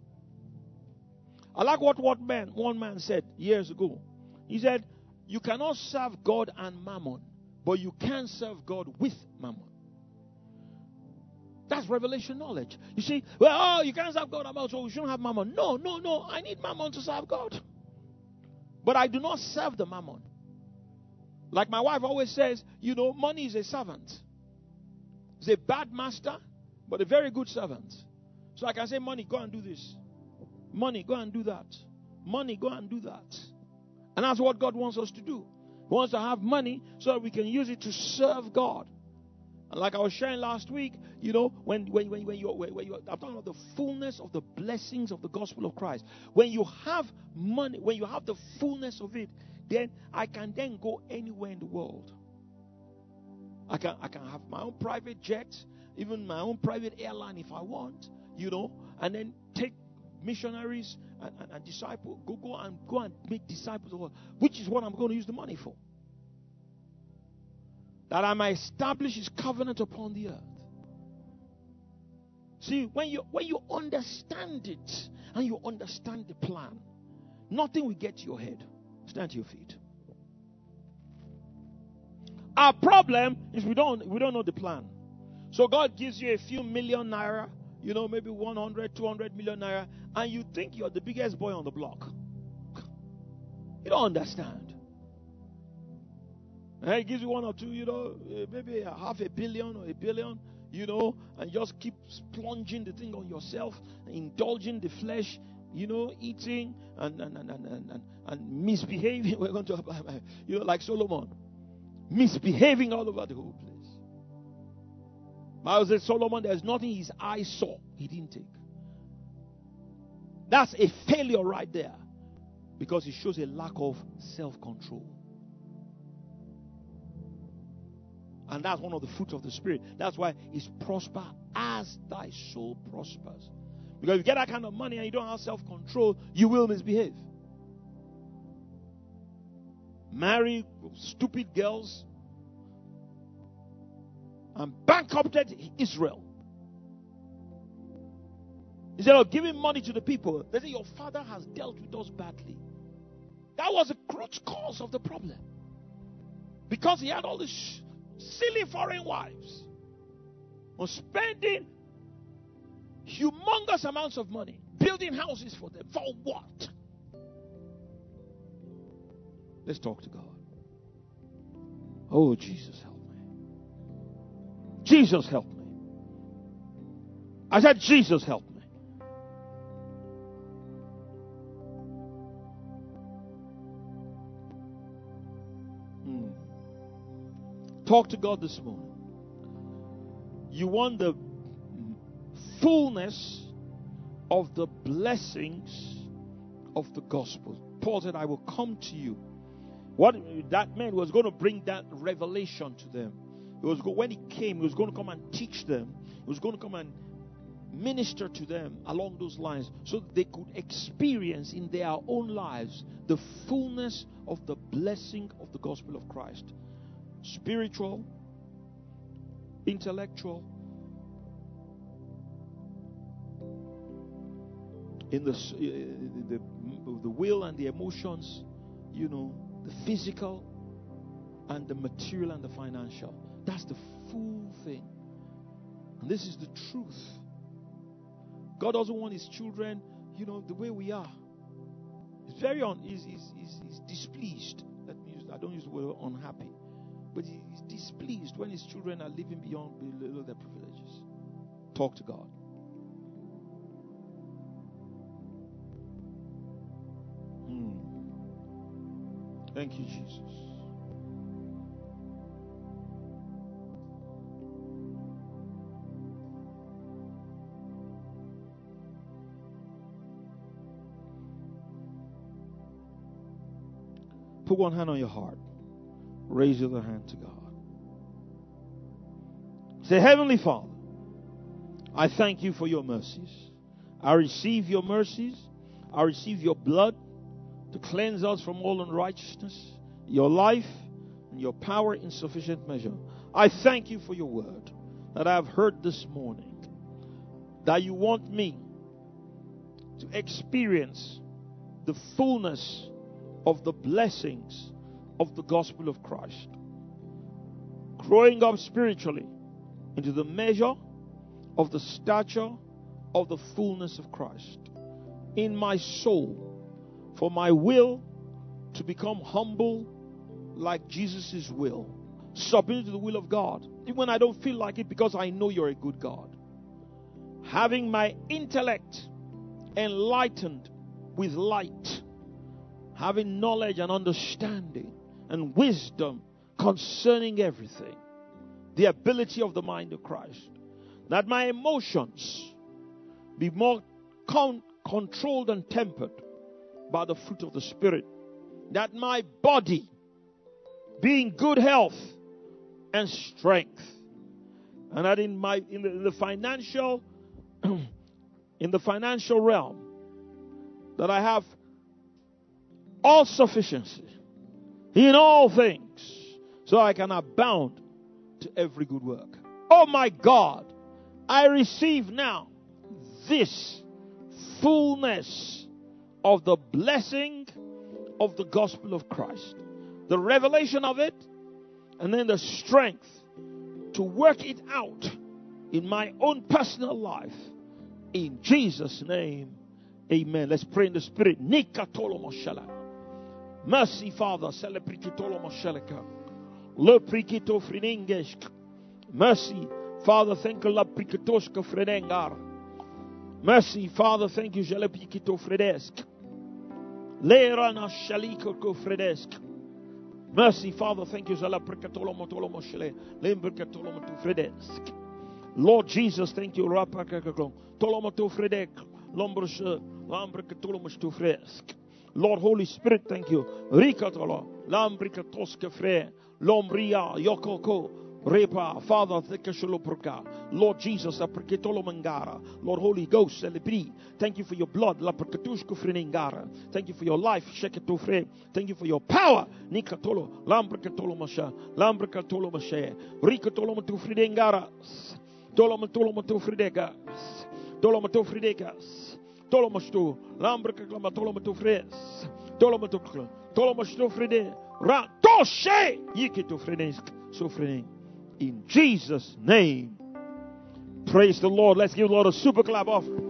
I like what one man said years ago. He said, you cannot serve God and mammon, but you can serve God with mammon. That's revelation knowledge. You see, you can't serve God and mammon, so we shouldn't have mammon. No. I need mammon to serve God. But I do not serve the mammon. Like my wife always says, money is a servant. It's a bad master, but a very good servant. So I can say, money, go and do this. Money, go and do that. Money, go and do that. And that's what God wants us to do. He wants to have money so that we can use it to serve God. And like I was sharing last week, when you I'm talking about the fullness of the blessings of the gospel of Christ. When you have money, when you have the fullness of it, then I can then go anywhere in the world. I can have my own private jet, even my own private airline if I want, and then take missionaries and disciples, go and make disciples of all, which is what I'm going to use the money for. That I might establish his covenant upon the earth. See, when you understand it and you understand the plan, nothing will get to your head. Stand to your feet. Our problem is we don't know the plan. So God gives you a few million naira, maybe 100, 200 million naira, and you think you're the biggest boy on the block. You don't understand. And he gives you one or two, maybe $500 million or $1 billion, and just keep plunging the thing on yourself, indulging the flesh, eating and misbehaving. We're going to, like Solomon, misbehaving all over the whole place. Bible says Solomon, there's nothing his eyes saw he didn't take. That's a failure right there, because it shows a lack of self-control. And that's one of the fruits of the Spirit. That's why it's prosper as thy soul prospers. Because if you get that kind of money and you don't have self-control, you will misbehave. Marry stupid girls and bankrupted Israel. Instead of giving money to the people, they say your father has dealt with us badly. That was the root cause of the problem. Because he had all this silly foreign wives, was spending humongous amounts of money building houses for them. For what? Let's talk to God. Oh, Jesus, help me. Jesus, help me. I said, Jesus, help me. Talk to God this morning. You want the fullness of the blessings of the gospel. Paul said, I will come to you. What that meant was going to bring that revelation to them. When he came, he was going to come and teach them. He was going to come and minister to them along those lines so that they could experience in their own lives the fullness of the blessing of the gospel of Christ. Spiritual, intellectual, in the will and the emotions, the physical and the material and the financial. That's the full thing. And this is the truth. God doesn't want his children, the way we are. He's very he's displeased. Let me use I don't use the word unhappy, but he's displeased when his children are living beyond below their privileges. Talk to God. Thank you, Jesus. Put one hand on your heart. Raise your other hand to God. Say, Heavenly Father, I thank you for your mercies. I receive your mercies. I receive your blood to cleanse us from all unrighteousness, your life and your power in sufficient measure. I thank you for your word that I have heard this morning, that you want me to experience the fullness of the blessings of the gospel of Christ, growing up spiritually into the measure of the stature of the fullness of Christ in my soul, for my will to become humble like Jesus' will, submitting to the will of God, even when I don't feel like it, because I know you're a good God. Having my intellect enlightened with light, having knowledge and understanding and wisdom concerning everything, the ability of the mind of Christ, that my emotions be more controlled and tempered by the fruit of the Spirit, that my body be in good health and strength, and that in the financial in the financial realm, that I have all sufficiency in all things, so I can abound to every good work. Oh my God, I receive now this fullness of the blessing of the gospel of Christ, the revelation of it, and then the strength to work it out in my own personal life. In Jesus' name, amen. Let's pray in the Spirit. Mercy, Father. Mercy, Father. Thank you. Mercy, Father. Thank you. Mercy, Father, thank you. Lord Jesus, thank you. Lord Holy Spirit, thank you. Repa, Father, Lord Jesus, Lord Holy Ghost, thank you for your blood. Thank you for your life. Thank you for your power. In Jesus' name. Praise the Lord. Let's give the Lord a super clap offering.